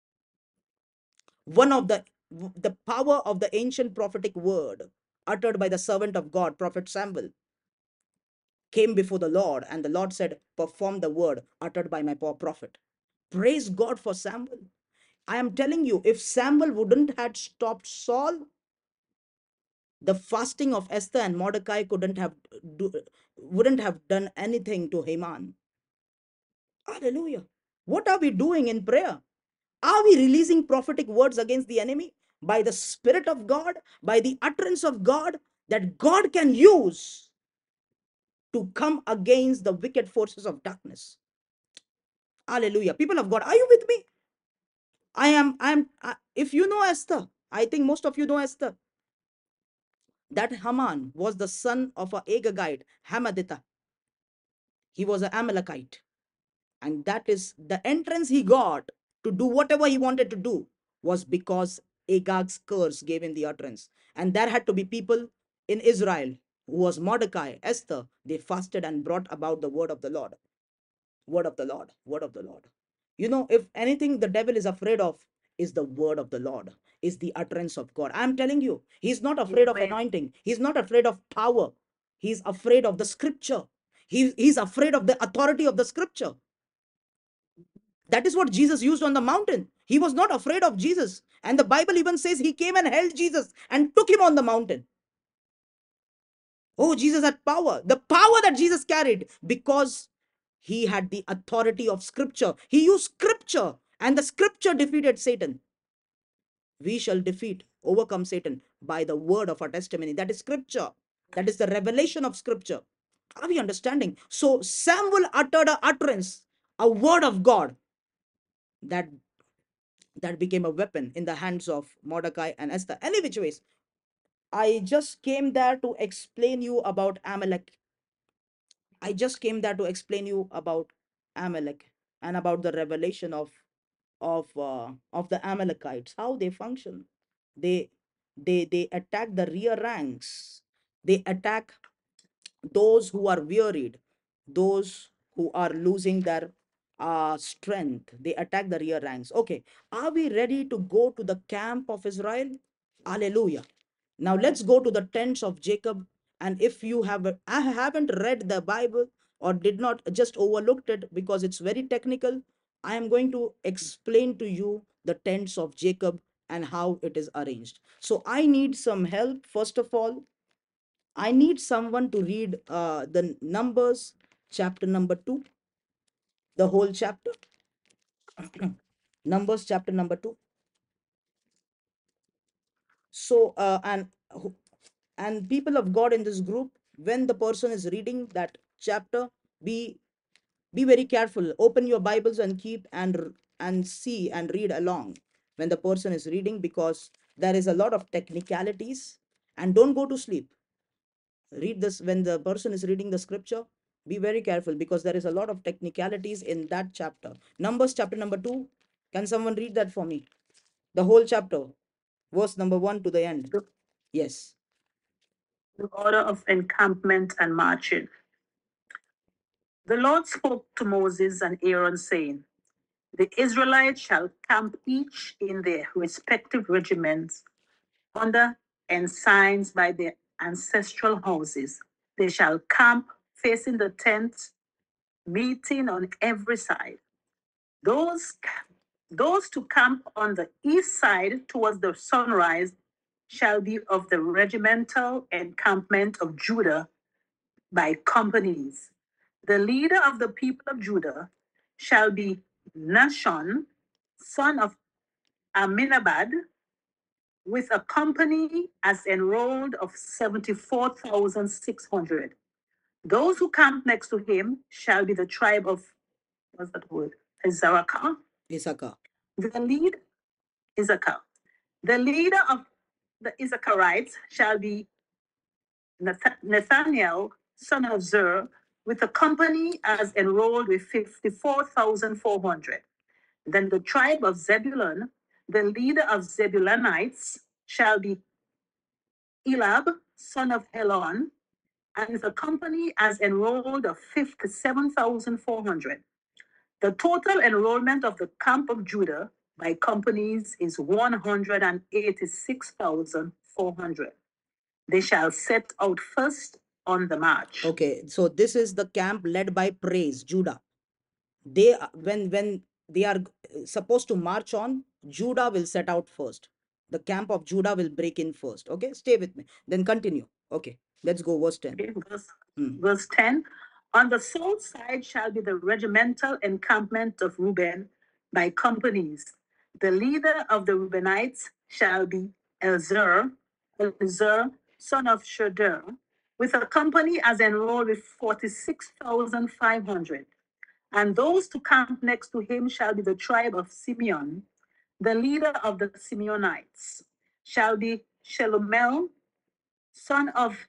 one of the the power of the ancient prophetic word uttered by the servant of God, Prophet Samuel, came before the Lord, and the Lord said, perform the word uttered by my poor prophet. Praise God for Samuel. I am telling you, if Samuel wouldn't had stopped Saul, the fasting of Esther and Mordecai couldn't have do, wouldn't have done anything to Haman. Hallelujah. What are we doing in prayer? Are we releasing prophetic words against the enemy by the Spirit of God, by the utterance of God that God can use to come against the wicked forces of darkness? Hallelujah. People of God, are you with me? I am, I am, uh, if you know Esther, I think most of you know Esther, that Haman was the son of a Agagite, Hamaditha. He was an Amalekite. And that is the entrance he got to do whatever he wanted to do was because Agag's curse gave him the utterance. And there had to be people in Israel who was Mordecai, Esther. They fasted and brought about the word of the Lord. Word of the Lord. Word of the Lord. You know, if anything the devil is afraid of is the word of the Lord, is the utterance of God. I'm telling you, he's not afraid of anointing. He's not afraid of power. He's afraid of the scripture. He, he's afraid of the authority of the scripture. That is what Jesus used on the mountain. He was not afraid of Jesus. And the Bible even says he came and held Jesus and took him on the mountain. Oh, Jesus had power. The power that Jesus carried because he had the authority of scripture. He used scripture and the scripture defeated Satan. We shall defeat, overcome Satan by the word of our testimony. That is scripture. That is the revelation of scripture. Are we understanding? So Samuel uttered a utterance, a word of God that that became a weapon in the hands of Mordecai and Esther. Any which ways, I just came there to explain you about Amalek. I just came there to explain you about Amalek and about the revelation of of uh, of the Amalekites, how they function. They they they attack the rear ranks. They attack those who are wearied, those who are losing their uh, strength. They attack the rear ranks. Okay, are we ready to go to the camp of Israel? Hallelujah. Now let's go to the tents of Jacob And if you have, I haven't read the Bible or did not just overlooked it because it's very technical, I am going to explain to you the tents of Jacob and how it is arranged. So I need some help. First of all, I need someone to read uh, the Numbers chapter number two, the whole chapter. Numbers chapter number two. So, uh, and who- and people of God in this group, when the person is reading that chapter, be be very careful. Open your Bibles and keep and and see and read along when the person is reading, because there is a lot of technicalities. And don't go to sleep. Read this when the person is reading the scripture. Be very careful because there is a lot of technicalities in that chapter. Numbers chapter number two. Can someone read that for me? The whole chapter, verse number one to the end. Yes. The order of encampment and marching. The Lord spoke to Moses and Aaron, saying, the Israelites shall camp each in their respective regiments under ensigns by their ancestral houses. They shall camp facing the tent, meeting on every side. Those, those to camp on the east side towards the sunrise shall be of the regimental encampment of Judah by companies. The leader of the people of Judah shall be Nashon, son of Aminabad, with a company as enrolled of seventy-four thousand six hundred. Those who camp next to him shall be the tribe of, what's that word? Issachar. Issachar. The lead, Issachar. The leader of the Issacharites shall be Nath- Nathaniel, son of Zur, with a company as enrolled with fifty-four thousand four hundred. Then the tribe of Zebulun, the leader of Zebulunites, shall be Elab, son of Helon, and with a company as enrolled of fifty-seven thousand four hundred. The total enrollment of the camp of Judah by companies is one hundred eighty-six thousand four hundred. They shall set out first on the march. Okay, so this is the camp led by Praise, Judah. They when when they are supposed to march on, Judah will set out first. The camp of Judah will break in first. Okay, stay with me. Then continue. Okay, let's go. Verse ten. Okay, verse, Hmm. verse ten. On the south side shall be the regimental encampment of Reuben by companies. The leader of the Reubenites shall be Elzer, Elzer, son of Shadur, with a company as enrolled with forty-six thousand five hundred. And those to camp next to him shall be the tribe of Simeon. The leader of the Simeonites shall be Shelomel, son of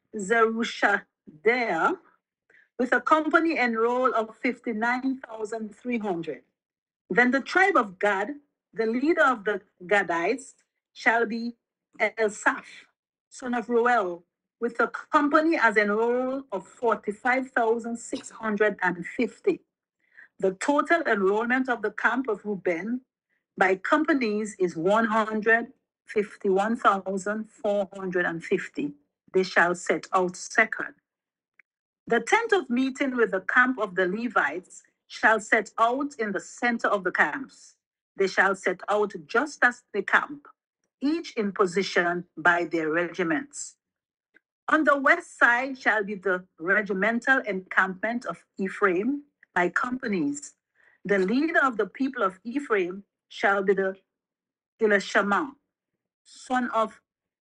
Zerushadea, with a company and roll of fifty-nine thousand three hundred. Then the tribe of Gad, the leader of the Gadites, shall be Elsaph, son of Ruel, with a company as an roll of forty-five thousand six hundred fifty. The total enrollment of the camp of Reuben by companies is one hundred fifty-one thousand four hundred fifty. They shall set out second. The tent of meeting with the camp of the Levites shall set out in the center of the camps. They shall set out just as the camp, each in position by their regiments. On the west side shall be the regimental encampment of Ephraim by companies. The leader of the people of Ephraim shall be the Elishama, son of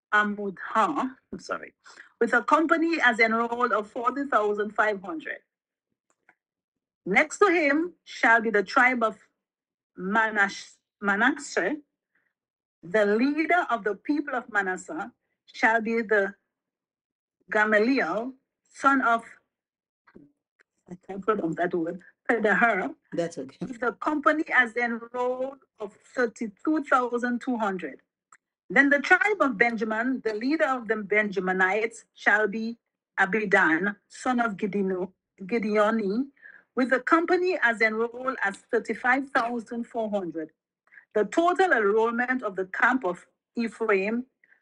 Amudha, I'm sorry, with a company as enrolled of forty thousand five hundred. Next to him shall be the tribe of Manash, Manasseh. The leader of the people of Manasseh shall be the Gamaliel, son of, I can't pronounce that word, Pedahar, That's okay. with the company as enrolled of thirty-two thousand two hundred. Then the tribe of Benjamin, the leader of the Benjaminites, shall be Abidan, son of Gideoni, Gideoni, with a company as enrolled as thirty-five thousand four hundred. The total enrollment of the camp of Ephraim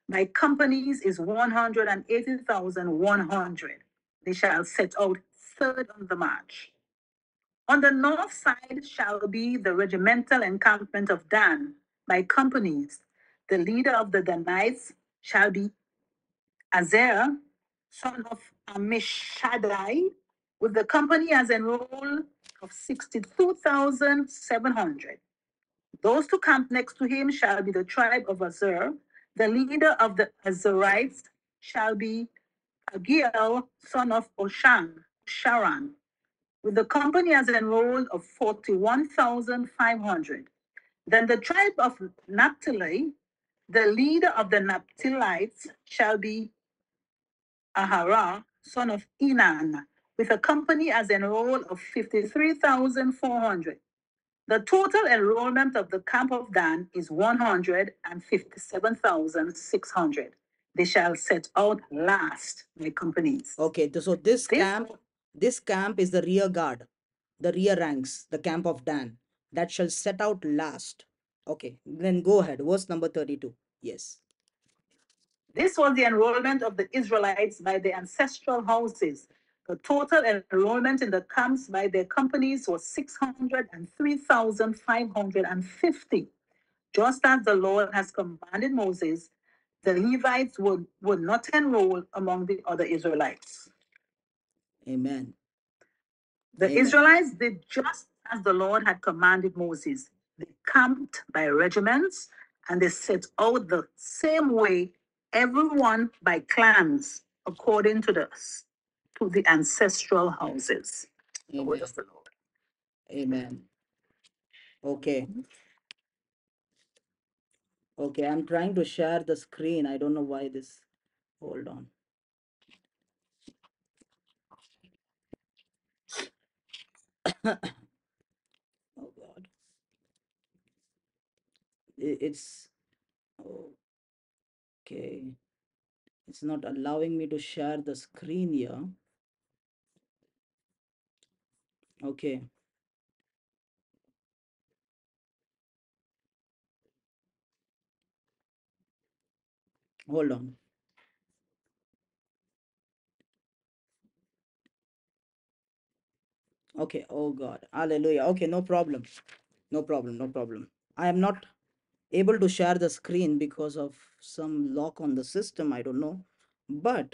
by companies is one hundred eighty thousand one hundred. They shall set out third on the march. On the north side shall be the regimental encampment of Dan by companies. The leader of the Danites shall be Azer, son of Amishadai, with the company as enrolled of sixty-two thousand seven hundred. Those to camp next to him shall be the tribe of Azer. The leader of the Azerites shall be Agiel, son of Oshan, Sharan, with the company as enrolled of forty-one thousand five hundred. Then the tribe of Naphtali, the leader of the Naphtalites shall be Ahara, son of Enan, with a company as enrolled of fifty-three thousand four hundred. The total enrollment of the camp of Dan is one hundred fifty-seven thousand six hundred. They shall set out last by companies. Okay, so this This camp, this camp is the rear guard, the rear ranks, the camp of Dan, that shall set out last. Okay, then go ahead. Verse number thirty-two. Yes. This was the enrollment of the Israelites by their ancestral houses. The total enrollment in the camps by their companies was six hundred three thousand five hundred fifty. Just as the Lord has commanded Moses, the Levites would, would not enroll among the other Israelites. Amen. The Amen. Israelites did just as the Lord had commanded Moses. They camped by regiments and they set out the same way, everyone by clans, according to the, to the ancestral houses. The word Amen. of the Lord. Amen. Okay. Okay, I'm trying to share the screen. I don't know why this. Hold on. Oh God. I- It's okay. It's not allowing me to share the screen here. Okay. Hold on. Okay. Oh God. Hallelujah. Okay, no problem. No problem. No problem. I am not able to share the screen because of some lock on the system. I don't know. But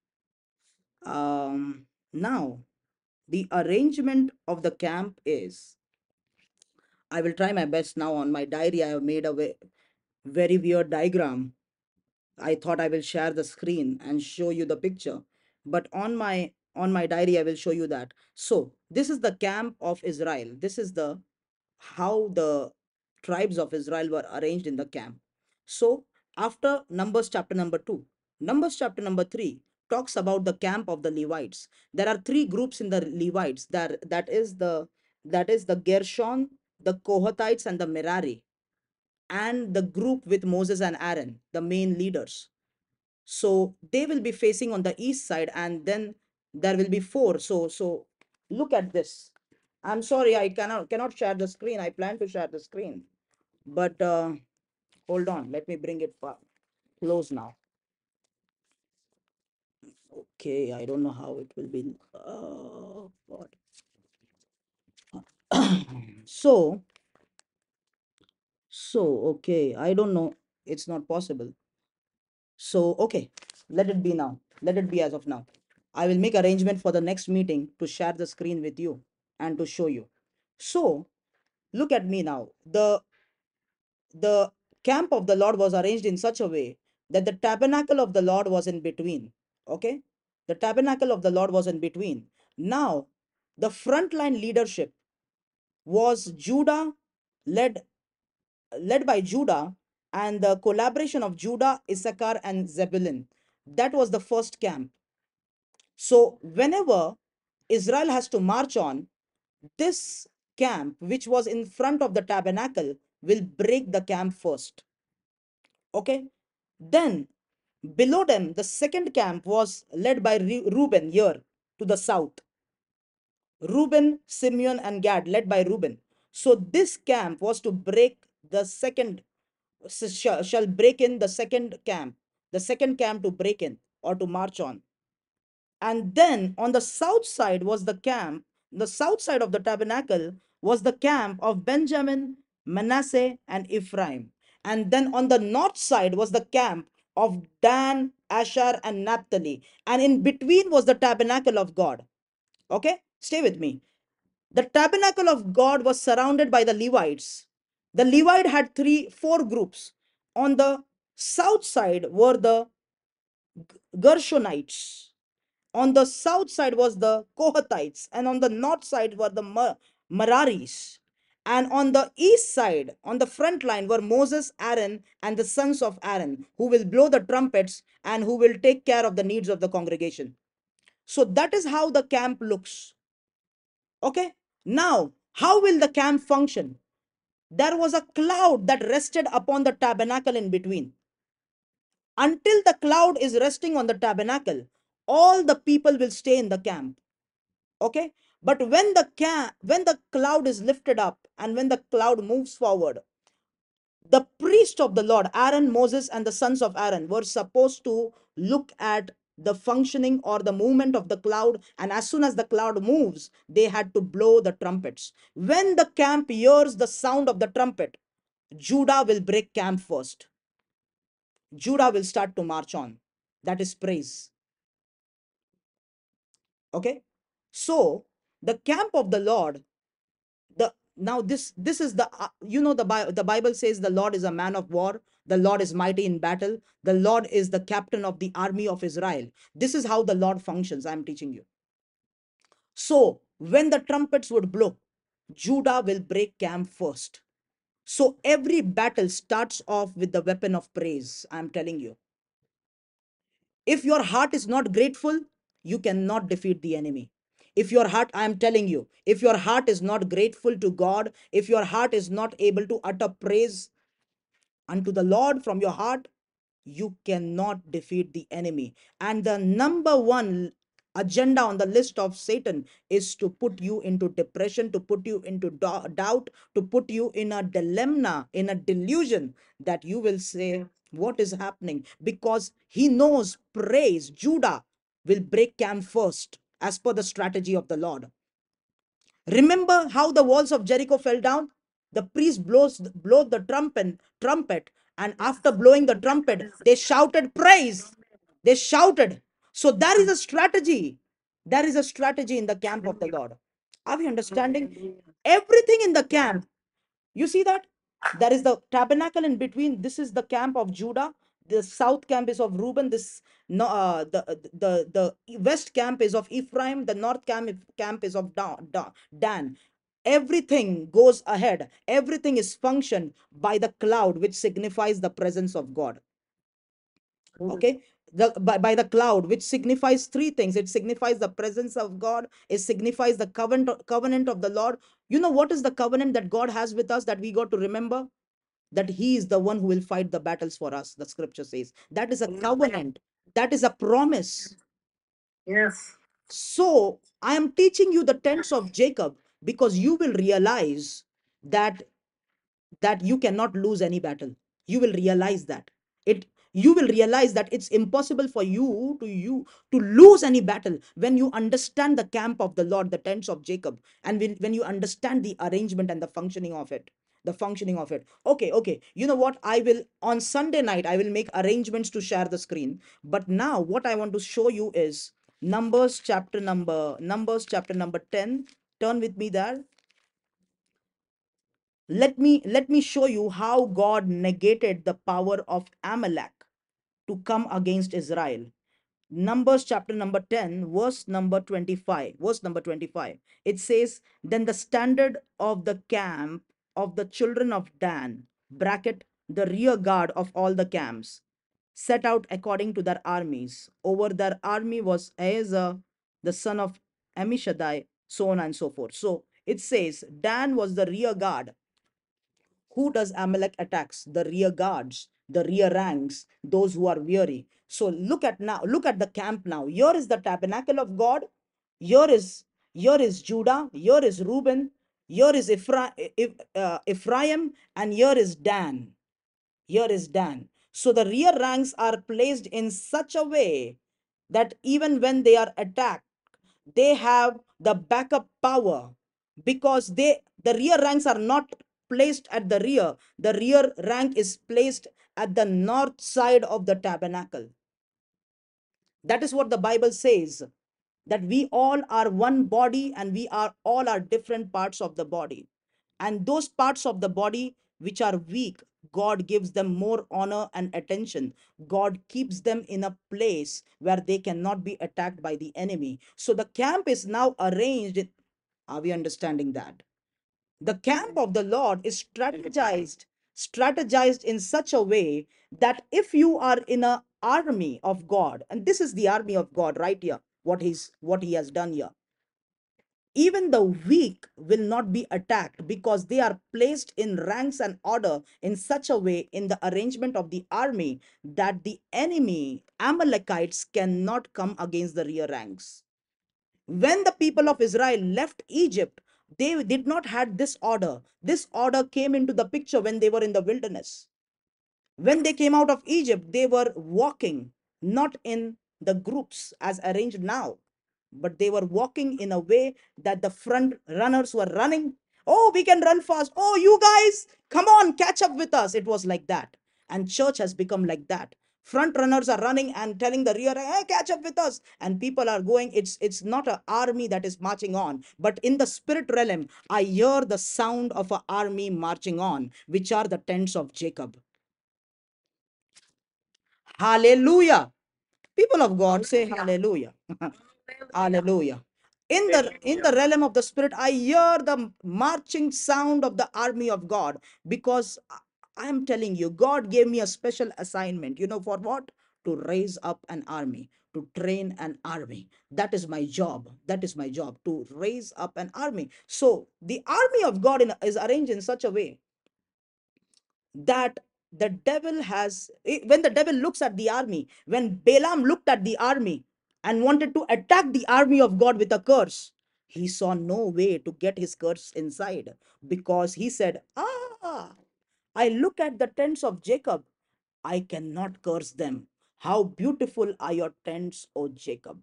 um now the arrangement of the camp is, I will try my best now. On my diary I have made a ve- very weird diagram. I thought I will share the screen and show you the picture, but on my on my diary I will show you that. So this is the camp of Israel. This is the how the tribes of Israel were arranged in the camp. So after Numbers chapter number two, Numbers chapter number three talks about the camp of the Levites. There are three groups in the Levites. That that is the that is the Gershon, the Kohathites, and the Merari, and the group with Moses and Aaron, the main leaders. So they will be facing on the east side, and then there will be four. So so look at this. I'm sorry, I cannot cannot share the screen. I plan to share the screen, but uh, hold on. Let me bring it far, close now. Okay, I don't know how it will be. Oh God. so so okay. I don't know. It's not possible. So, okay, let it be now. Let it be as of now. I will make arrangement for the next meeting to share the screen with you and to show you. So, look at me now. The the camp of the Lord was arranged in such a way that the tabernacle of the Lord was in between. Okay? The tabernacle of the Lord was in between. Now, the frontline leadership was Judah, led led by Judah, and the collaboration of Judah, Issachar, and Zebulun. That was the first camp. So, whenever Israel has to march on, this camp, which was in front of the tabernacle, will break the camp first. Okay? Then, below them, the second camp was led by Reuben here to the south. Reuben, Simeon, and Gad, led by Reuben. So, this camp was to break the second shall, shall break in the second camp, the second camp to break in or to march on. And then on the south side was the camp, the south side of the tabernacle was the camp of Benjamin, Manasseh, and Ephraim. And then on the north side was the camp of Dan, Asher, and Naphtali. And in between was the tabernacle of God. Okay, stay with me. The tabernacle of God was surrounded by the Levites. The Levite had three, four groups. On the south side were the Gershonites. On the south side was the Kohathites, and on the north side were the Meraris. And on the east side, on the front line, were Moses, Aaron, and the sons of Aaron, who will blow the trumpets and who will take care of the needs of the congregation. So that is how the camp looks. Okay. Now, how will the camp function? There was a cloud that rested upon the tabernacle in between. Until the cloud is resting on the tabernacle, all the people will stay in the camp. Okay. But when the camp, when the cloud is lifted up and when the cloud moves forward, the priest of the Lord, Aaron, Moses, and the sons of Aaron were supposed to look at the functioning or the movement of the cloud. And as soon as the cloud moves, they had to blow the trumpets. When the camp hears the sound of the trumpet, Judah will break camp first. Judah will start to march on. That is praise. Okay. So the camp of the Lord, the now this this is the uh, you know the, Bi- the Bible says the Lord is a man of war, the Lord is mighty in battle, the Lord is the captain of the army of Israel. This is how the Lord functions. I'm teaching you. So when the trumpets would blow, Judah will break camp first. So every battle starts off with the weapon of praise. I'm telling you, if your heart is not grateful, you cannot defeat the enemy. If your heart, I am telling you, if your heart is not grateful to God, if your heart is not able to utter praise unto the Lord from your heart, you cannot defeat the enemy. And the number one agenda on the list of Satan is to put you into depression, to put you into do- doubt, to put you in a dilemma, in a delusion that you will say, what is happening? Because he knows praise, Judah will break camp first as per the strategy of the Lord. Remember how the walls of Jericho fell down? The priest blows blow the trumpet, trumpet, and after blowing the trumpet, they shouted praise. They shouted. So there is a strategy. There is a strategy in the camp of the Lord. Are we understanding? Everything in the camp, you see that? There is the tabernacle in between. This is the camp of Judah. The south camp is of Reuben. This no, uh, the the the west camp is of Ephraim. The north camp camp is of Dan. Dan. Everything goes ahead. Everything is functioned by the cloud, which signifies the presence of God. Okay. The, by, by the cloud, which signifies three things. It signifies the presence of God. It signifies the covenant covenant of the Lord. You know what is the covenant that God has with us that we got to remember? That he is the one who will fight the battles for us. The scripture says that is a covenant. That is a promise. Yes. So I am teaching you the tents of Jacob because you will realize that that you cannot lose any battle. You will realize that it you will realize that it's impossible for you to you to lose any battle when you understand the camp of the Lord, the tents of Jacob, and when, when you understand the arrangement and the functioning of it. The functioning of it. Okay, okay. You know what? I will on Sunday night, I will make arrangements to share the screen. But now what I want to show you is Numbers chapter number Numbers chapter number ten. Turn with me there. Let me let me show you how God negated the power of Amalek to come against Israel. Numbers chapter number ten, verse number twenty-five. Verse number twenty-five. It says, then the standard of the camp of the children of Dan, bracket, the rear guard of all the camps, set out according to their armies. Over their army was Ahazah, the son of Ammishaddai, so on and so forth. So it says Dan was the rear guard. Who does Amalek attacks? The rear guards, the rear ranks, those who are weary. So look at now, look at the camp now. Here is the tabernacle of God. Here is here is Judah. Here is Reuben. Here is Ephra, uh, Ephraim, and here is Dan. Here is Dan. So the rear ranks are placed in such a way that even when they are attacked, they have the backup power, because they the rear ranks are not placed at the rear. The rear rank is placed at the north side of the tabernacle. That is what the Bible says, that we all are one body and we are all are different parts of the body. And those parts of the body which are weak, God gives them more honor and attention. God keeps them in a place where they cannot be attacked by the enemy. So the camp is now arranged. Are we understanding that? The camp of the Lord is strategized, strategized in such a way that if you are in a army of God, and this is the army of God right here, what he's what he has done here, even the weak will not be attacked, because they are placed in ranks and order in such a way in the arrangement of the army that the enemy Amalekites cannot come against the rear ranks. When the people of Israel left Egypt, they did not had this order. This order came into the picture when they were in the wilderness. When they came out of Egypt, they were walking not in the groups as arranged now, but they were walking in a way that the front runners were running. Oh, we can run fast. Oh, you guys, come on, catch up with us. It was like that. And church has become like that. Front runners are running and telling the rear, hey, catch up with us. And people are going. It's it's not an army that is marching on, but in the spirit realm, I hear the sound of an army marching on, which are the tents of Jacob. Hallelujah. People of God say hallelujah. Hallelujah. In the in the realm of the spirit, I hear the marching sound of the army of God, because I I am telling you, God gave me a special assignment. You know for what? To raise up an army, to train an army. That is my job. That is my job, to raise up an army. So the army of God in, is arranged in such a way that the devil has, when the devil looks at the army, when Balaam looked at the army and wanted to attack the army of God with a curse, he saw no way to get his curse inside, because he said, ah, I look at the tents of Jacob, I cannot curse them. How beautiful are your tents, O Jacob.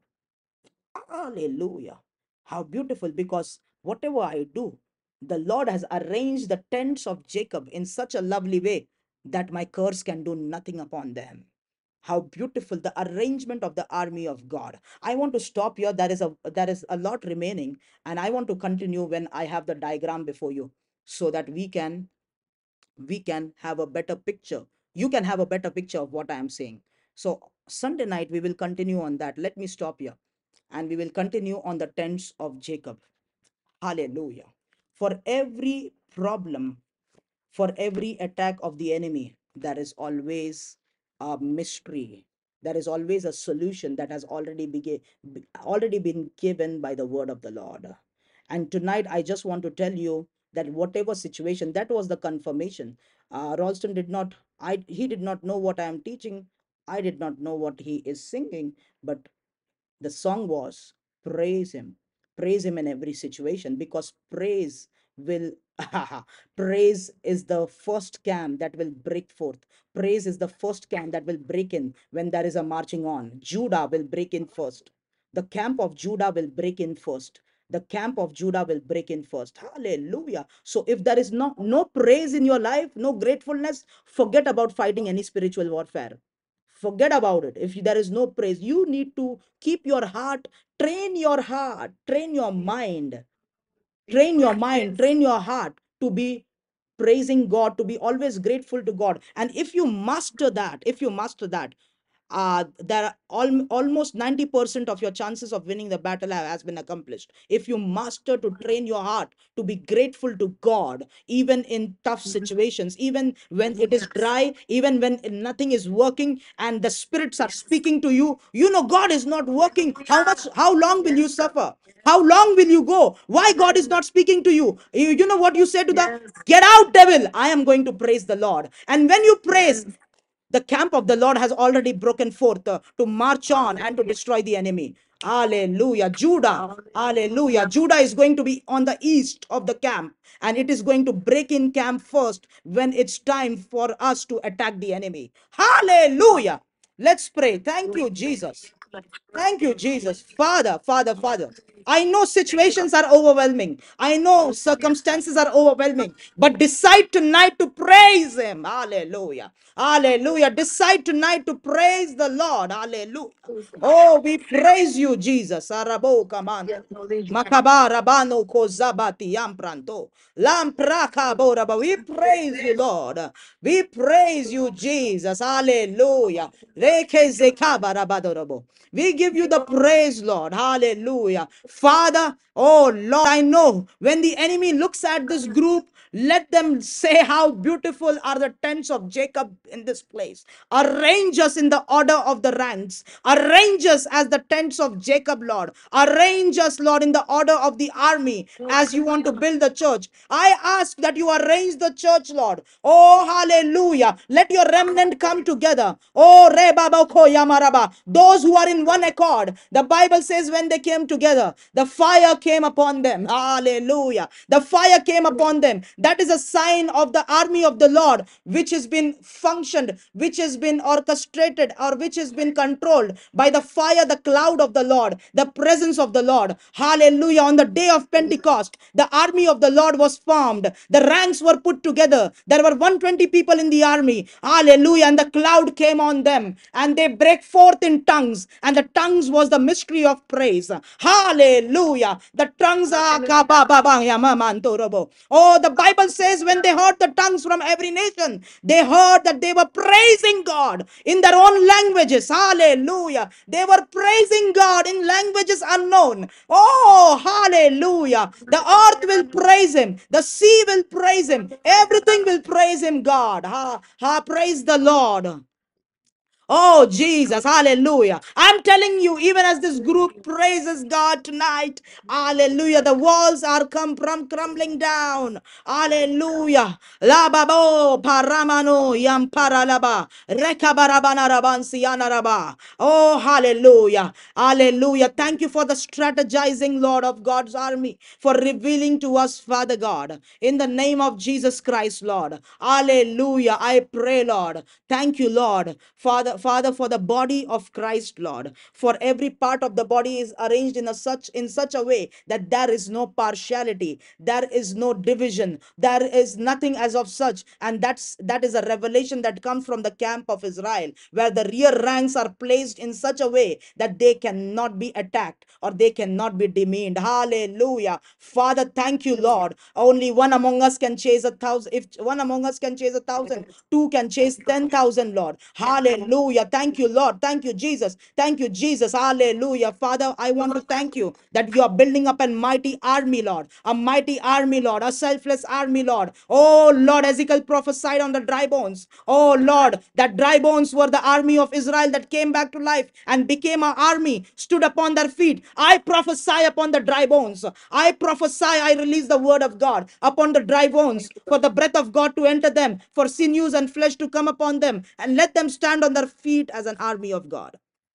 Hallelujah. How beautiful, because whatever I do, the Lord has arranged the tents of Jacob in such a lovely way that my curse can do nothing upon them. How beautiful the arrangement of the army of God. I want to stop here. There is a there is a lot remaining, and I want to continue when I have the diagram before you, so that we can we can have a better picture. You can have a better picture of what I am saying. So Sunday night we will continue on that. Let me stop here, and we will continue on the tents of Jacob. Hallelujah. For every problem, for every attack of the enemy, there is always a mystery. There is always a solution that has already begun, already been given by the word of the Lord. And tonight, I just want to tell you that whatever situation, that was the confirmation. Uh, Ralston did not, I he did not know what I am teaching. I did not know what he is singing, but the song was praise him, praise him in every situation, because praise will praise is the first camp that will break forth. Praise is the first camp that will break in when there is a marching on. Judah will break in first. The camp of Judah will break in first. The camp of Judah will break in first. Hallelujah. So if there is no no praise in your life, no gratefulness, forget about fighting any spiritual warfare. Forget about it. If there is no praise, you need to keep your heart, train your heart, train your mind, train your mind, train your heart to be praising God, to be always grateful to God. And if you master that, if you master that, uh, there are al- almost ninety percent of your chances of winning the battle have, has been accomplished. If you master to train your heart to be grateful to God, even in tough situations, even when it is dry, even when nothing is working and the spirits are speaking to you, you know God is not working. How much, how long will you suffer? How long will you go? Why God is not speaking to you? You, you know what you say to the, get out, devil. I am going to praise the Lord. And when you praise, the camp of the Lord has already broken forth uh, to march on and to destroy the enemy. Hallelujah. Judah. Hallelujah. Judah is going to be on the east of the camp, and it is going to break in camp first when it's time for us to attack the enemy. Hallelujah. Let's pray. Thank you, Jesus. Thank you, Jesus. Father, Father, Father. I know situations are overwhelming. I know circumstances are overwhelming. But decide tonight to praise Him. Hallelujah. Hallelujah. Decide tonight to praise the Lord. Hallelujah. Oh, we praise you, Jesus. Arabo kamanda. Makabara bano kozabati yampranto. Lampraka boraba. We praise you, Lord. We praise you, Jesus. Hallelujah. Reke zekabara badorobo. We give you the praise, Lord. Hallelujah. Father, oh Lord, I know when the enemy looks at this group, let them say how beautiful are the tents of Jacob in this place. Arrange us in the order of the ranks. Arrange us as the tents of Jacob, Lord. Arrange us, Lord, in the order of the army as you want to build the church. I ask that you arrange the church, Lord. Oh, hallelujah. Let your remnant come together. Oh, Rebabako Yamaraba. Those who are in one accord. The Bible says when they came together, the fire came upon them. Hallelujah. The fire came upon them. That is a sign of the army of the Lord, which has been functioned, which has been orchestrated, or which has been controlled by the fire, the cloud of the Lord, the presence of the Lord. Hallelujah. On the day of Pentecost, the army of the Lord was formed. The ranks were put together. There were one hundred twenty people in the army. Hallelujah. And the cloud came on them and they break forth in tongues. And the tongues was the mystery of praise. Hallelujah. The tongues are. Oh, the Bible says when they heard the tongues from every nation, they heard that they were praising God in their own languages. Hallelujah. They were praising God in languages unknown. Oh, hallelujah. The earth will praise Him. The sea will praise Him. Everything will praise Him, God. Ha, ha, praise the Lord. Oh, Jesus, hallelujah. I'm telling you, even as this group praises God tonight, hallelujah, the walls are come from crumbling down. Hallelujah. Lababo paramano yamparalaba rekabarabana rabansiyanaraba. Oh, hallelujah. Hallelujah. Thank you for the strategizing, Lord of God's army, for revealing to us, Father God, in the name of Jesus Christ, Lord. Hallelujah. I pray, Lord. Thank you, Lord. Father, Father, for the body of Christ, Lord. For every part of the body is arranged in a such in such a way that there is no partiality, there is no division, there is nothing as of such. And that's that is a revelation that comes from the camp of Israel, where the rear ranks are placed in such a way that they cannot be attacked or they cannot be demeaned. Hallelujah. Father, thank you, Lord. Only one among us can chase a thousand. If one among us can chase a thousand, two can chase ten thousand, Lord. Hallelujah. Thank you, Lord. Thank you, Jesus. Thank you, Jesus. Hallelujah. Father, I want to thank you that you are building up a mighty army, Lord. A mighty army, Lord. A selfless army, Lord. Oh, Lord, Ezekiel prophesied on the dry bones. Oh, Lord, that dry bones were the army of Israel that came back to life and became an army, stood upon their feet. I prophesy upon the dry bones. I prophesy, I release the word of God upon the dry bones for the breath of God to enter them, for sinews and flesh to come upon them, and let them stand on their feet as an army of God.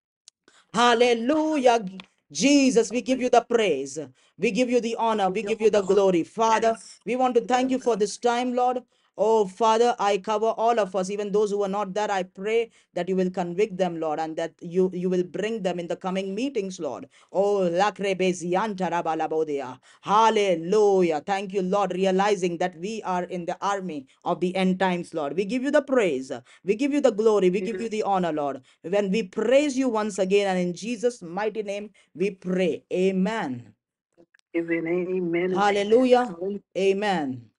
Hallelujah. Jesus, we give you the praise. We give you the honor. We give you the glory. Father, we want to thank you for this time, Lord. Oh, Father, I cover all of us, even those who are not there. I pray that you will convict them, Lord, and that you, you will bring them in the coming meetings, Lord. Oh, lakrebezianta rabalabodea. Hallelujah. Thank you, Lord, realizing that we are in the army of the end times, Lord. We give you the praise. We give you the glory. We give you the honor, Lord. When we praise you once again, and in Jesus' mighty name, we pray. Amen. Amen. Amen. Hallelujah. Amen.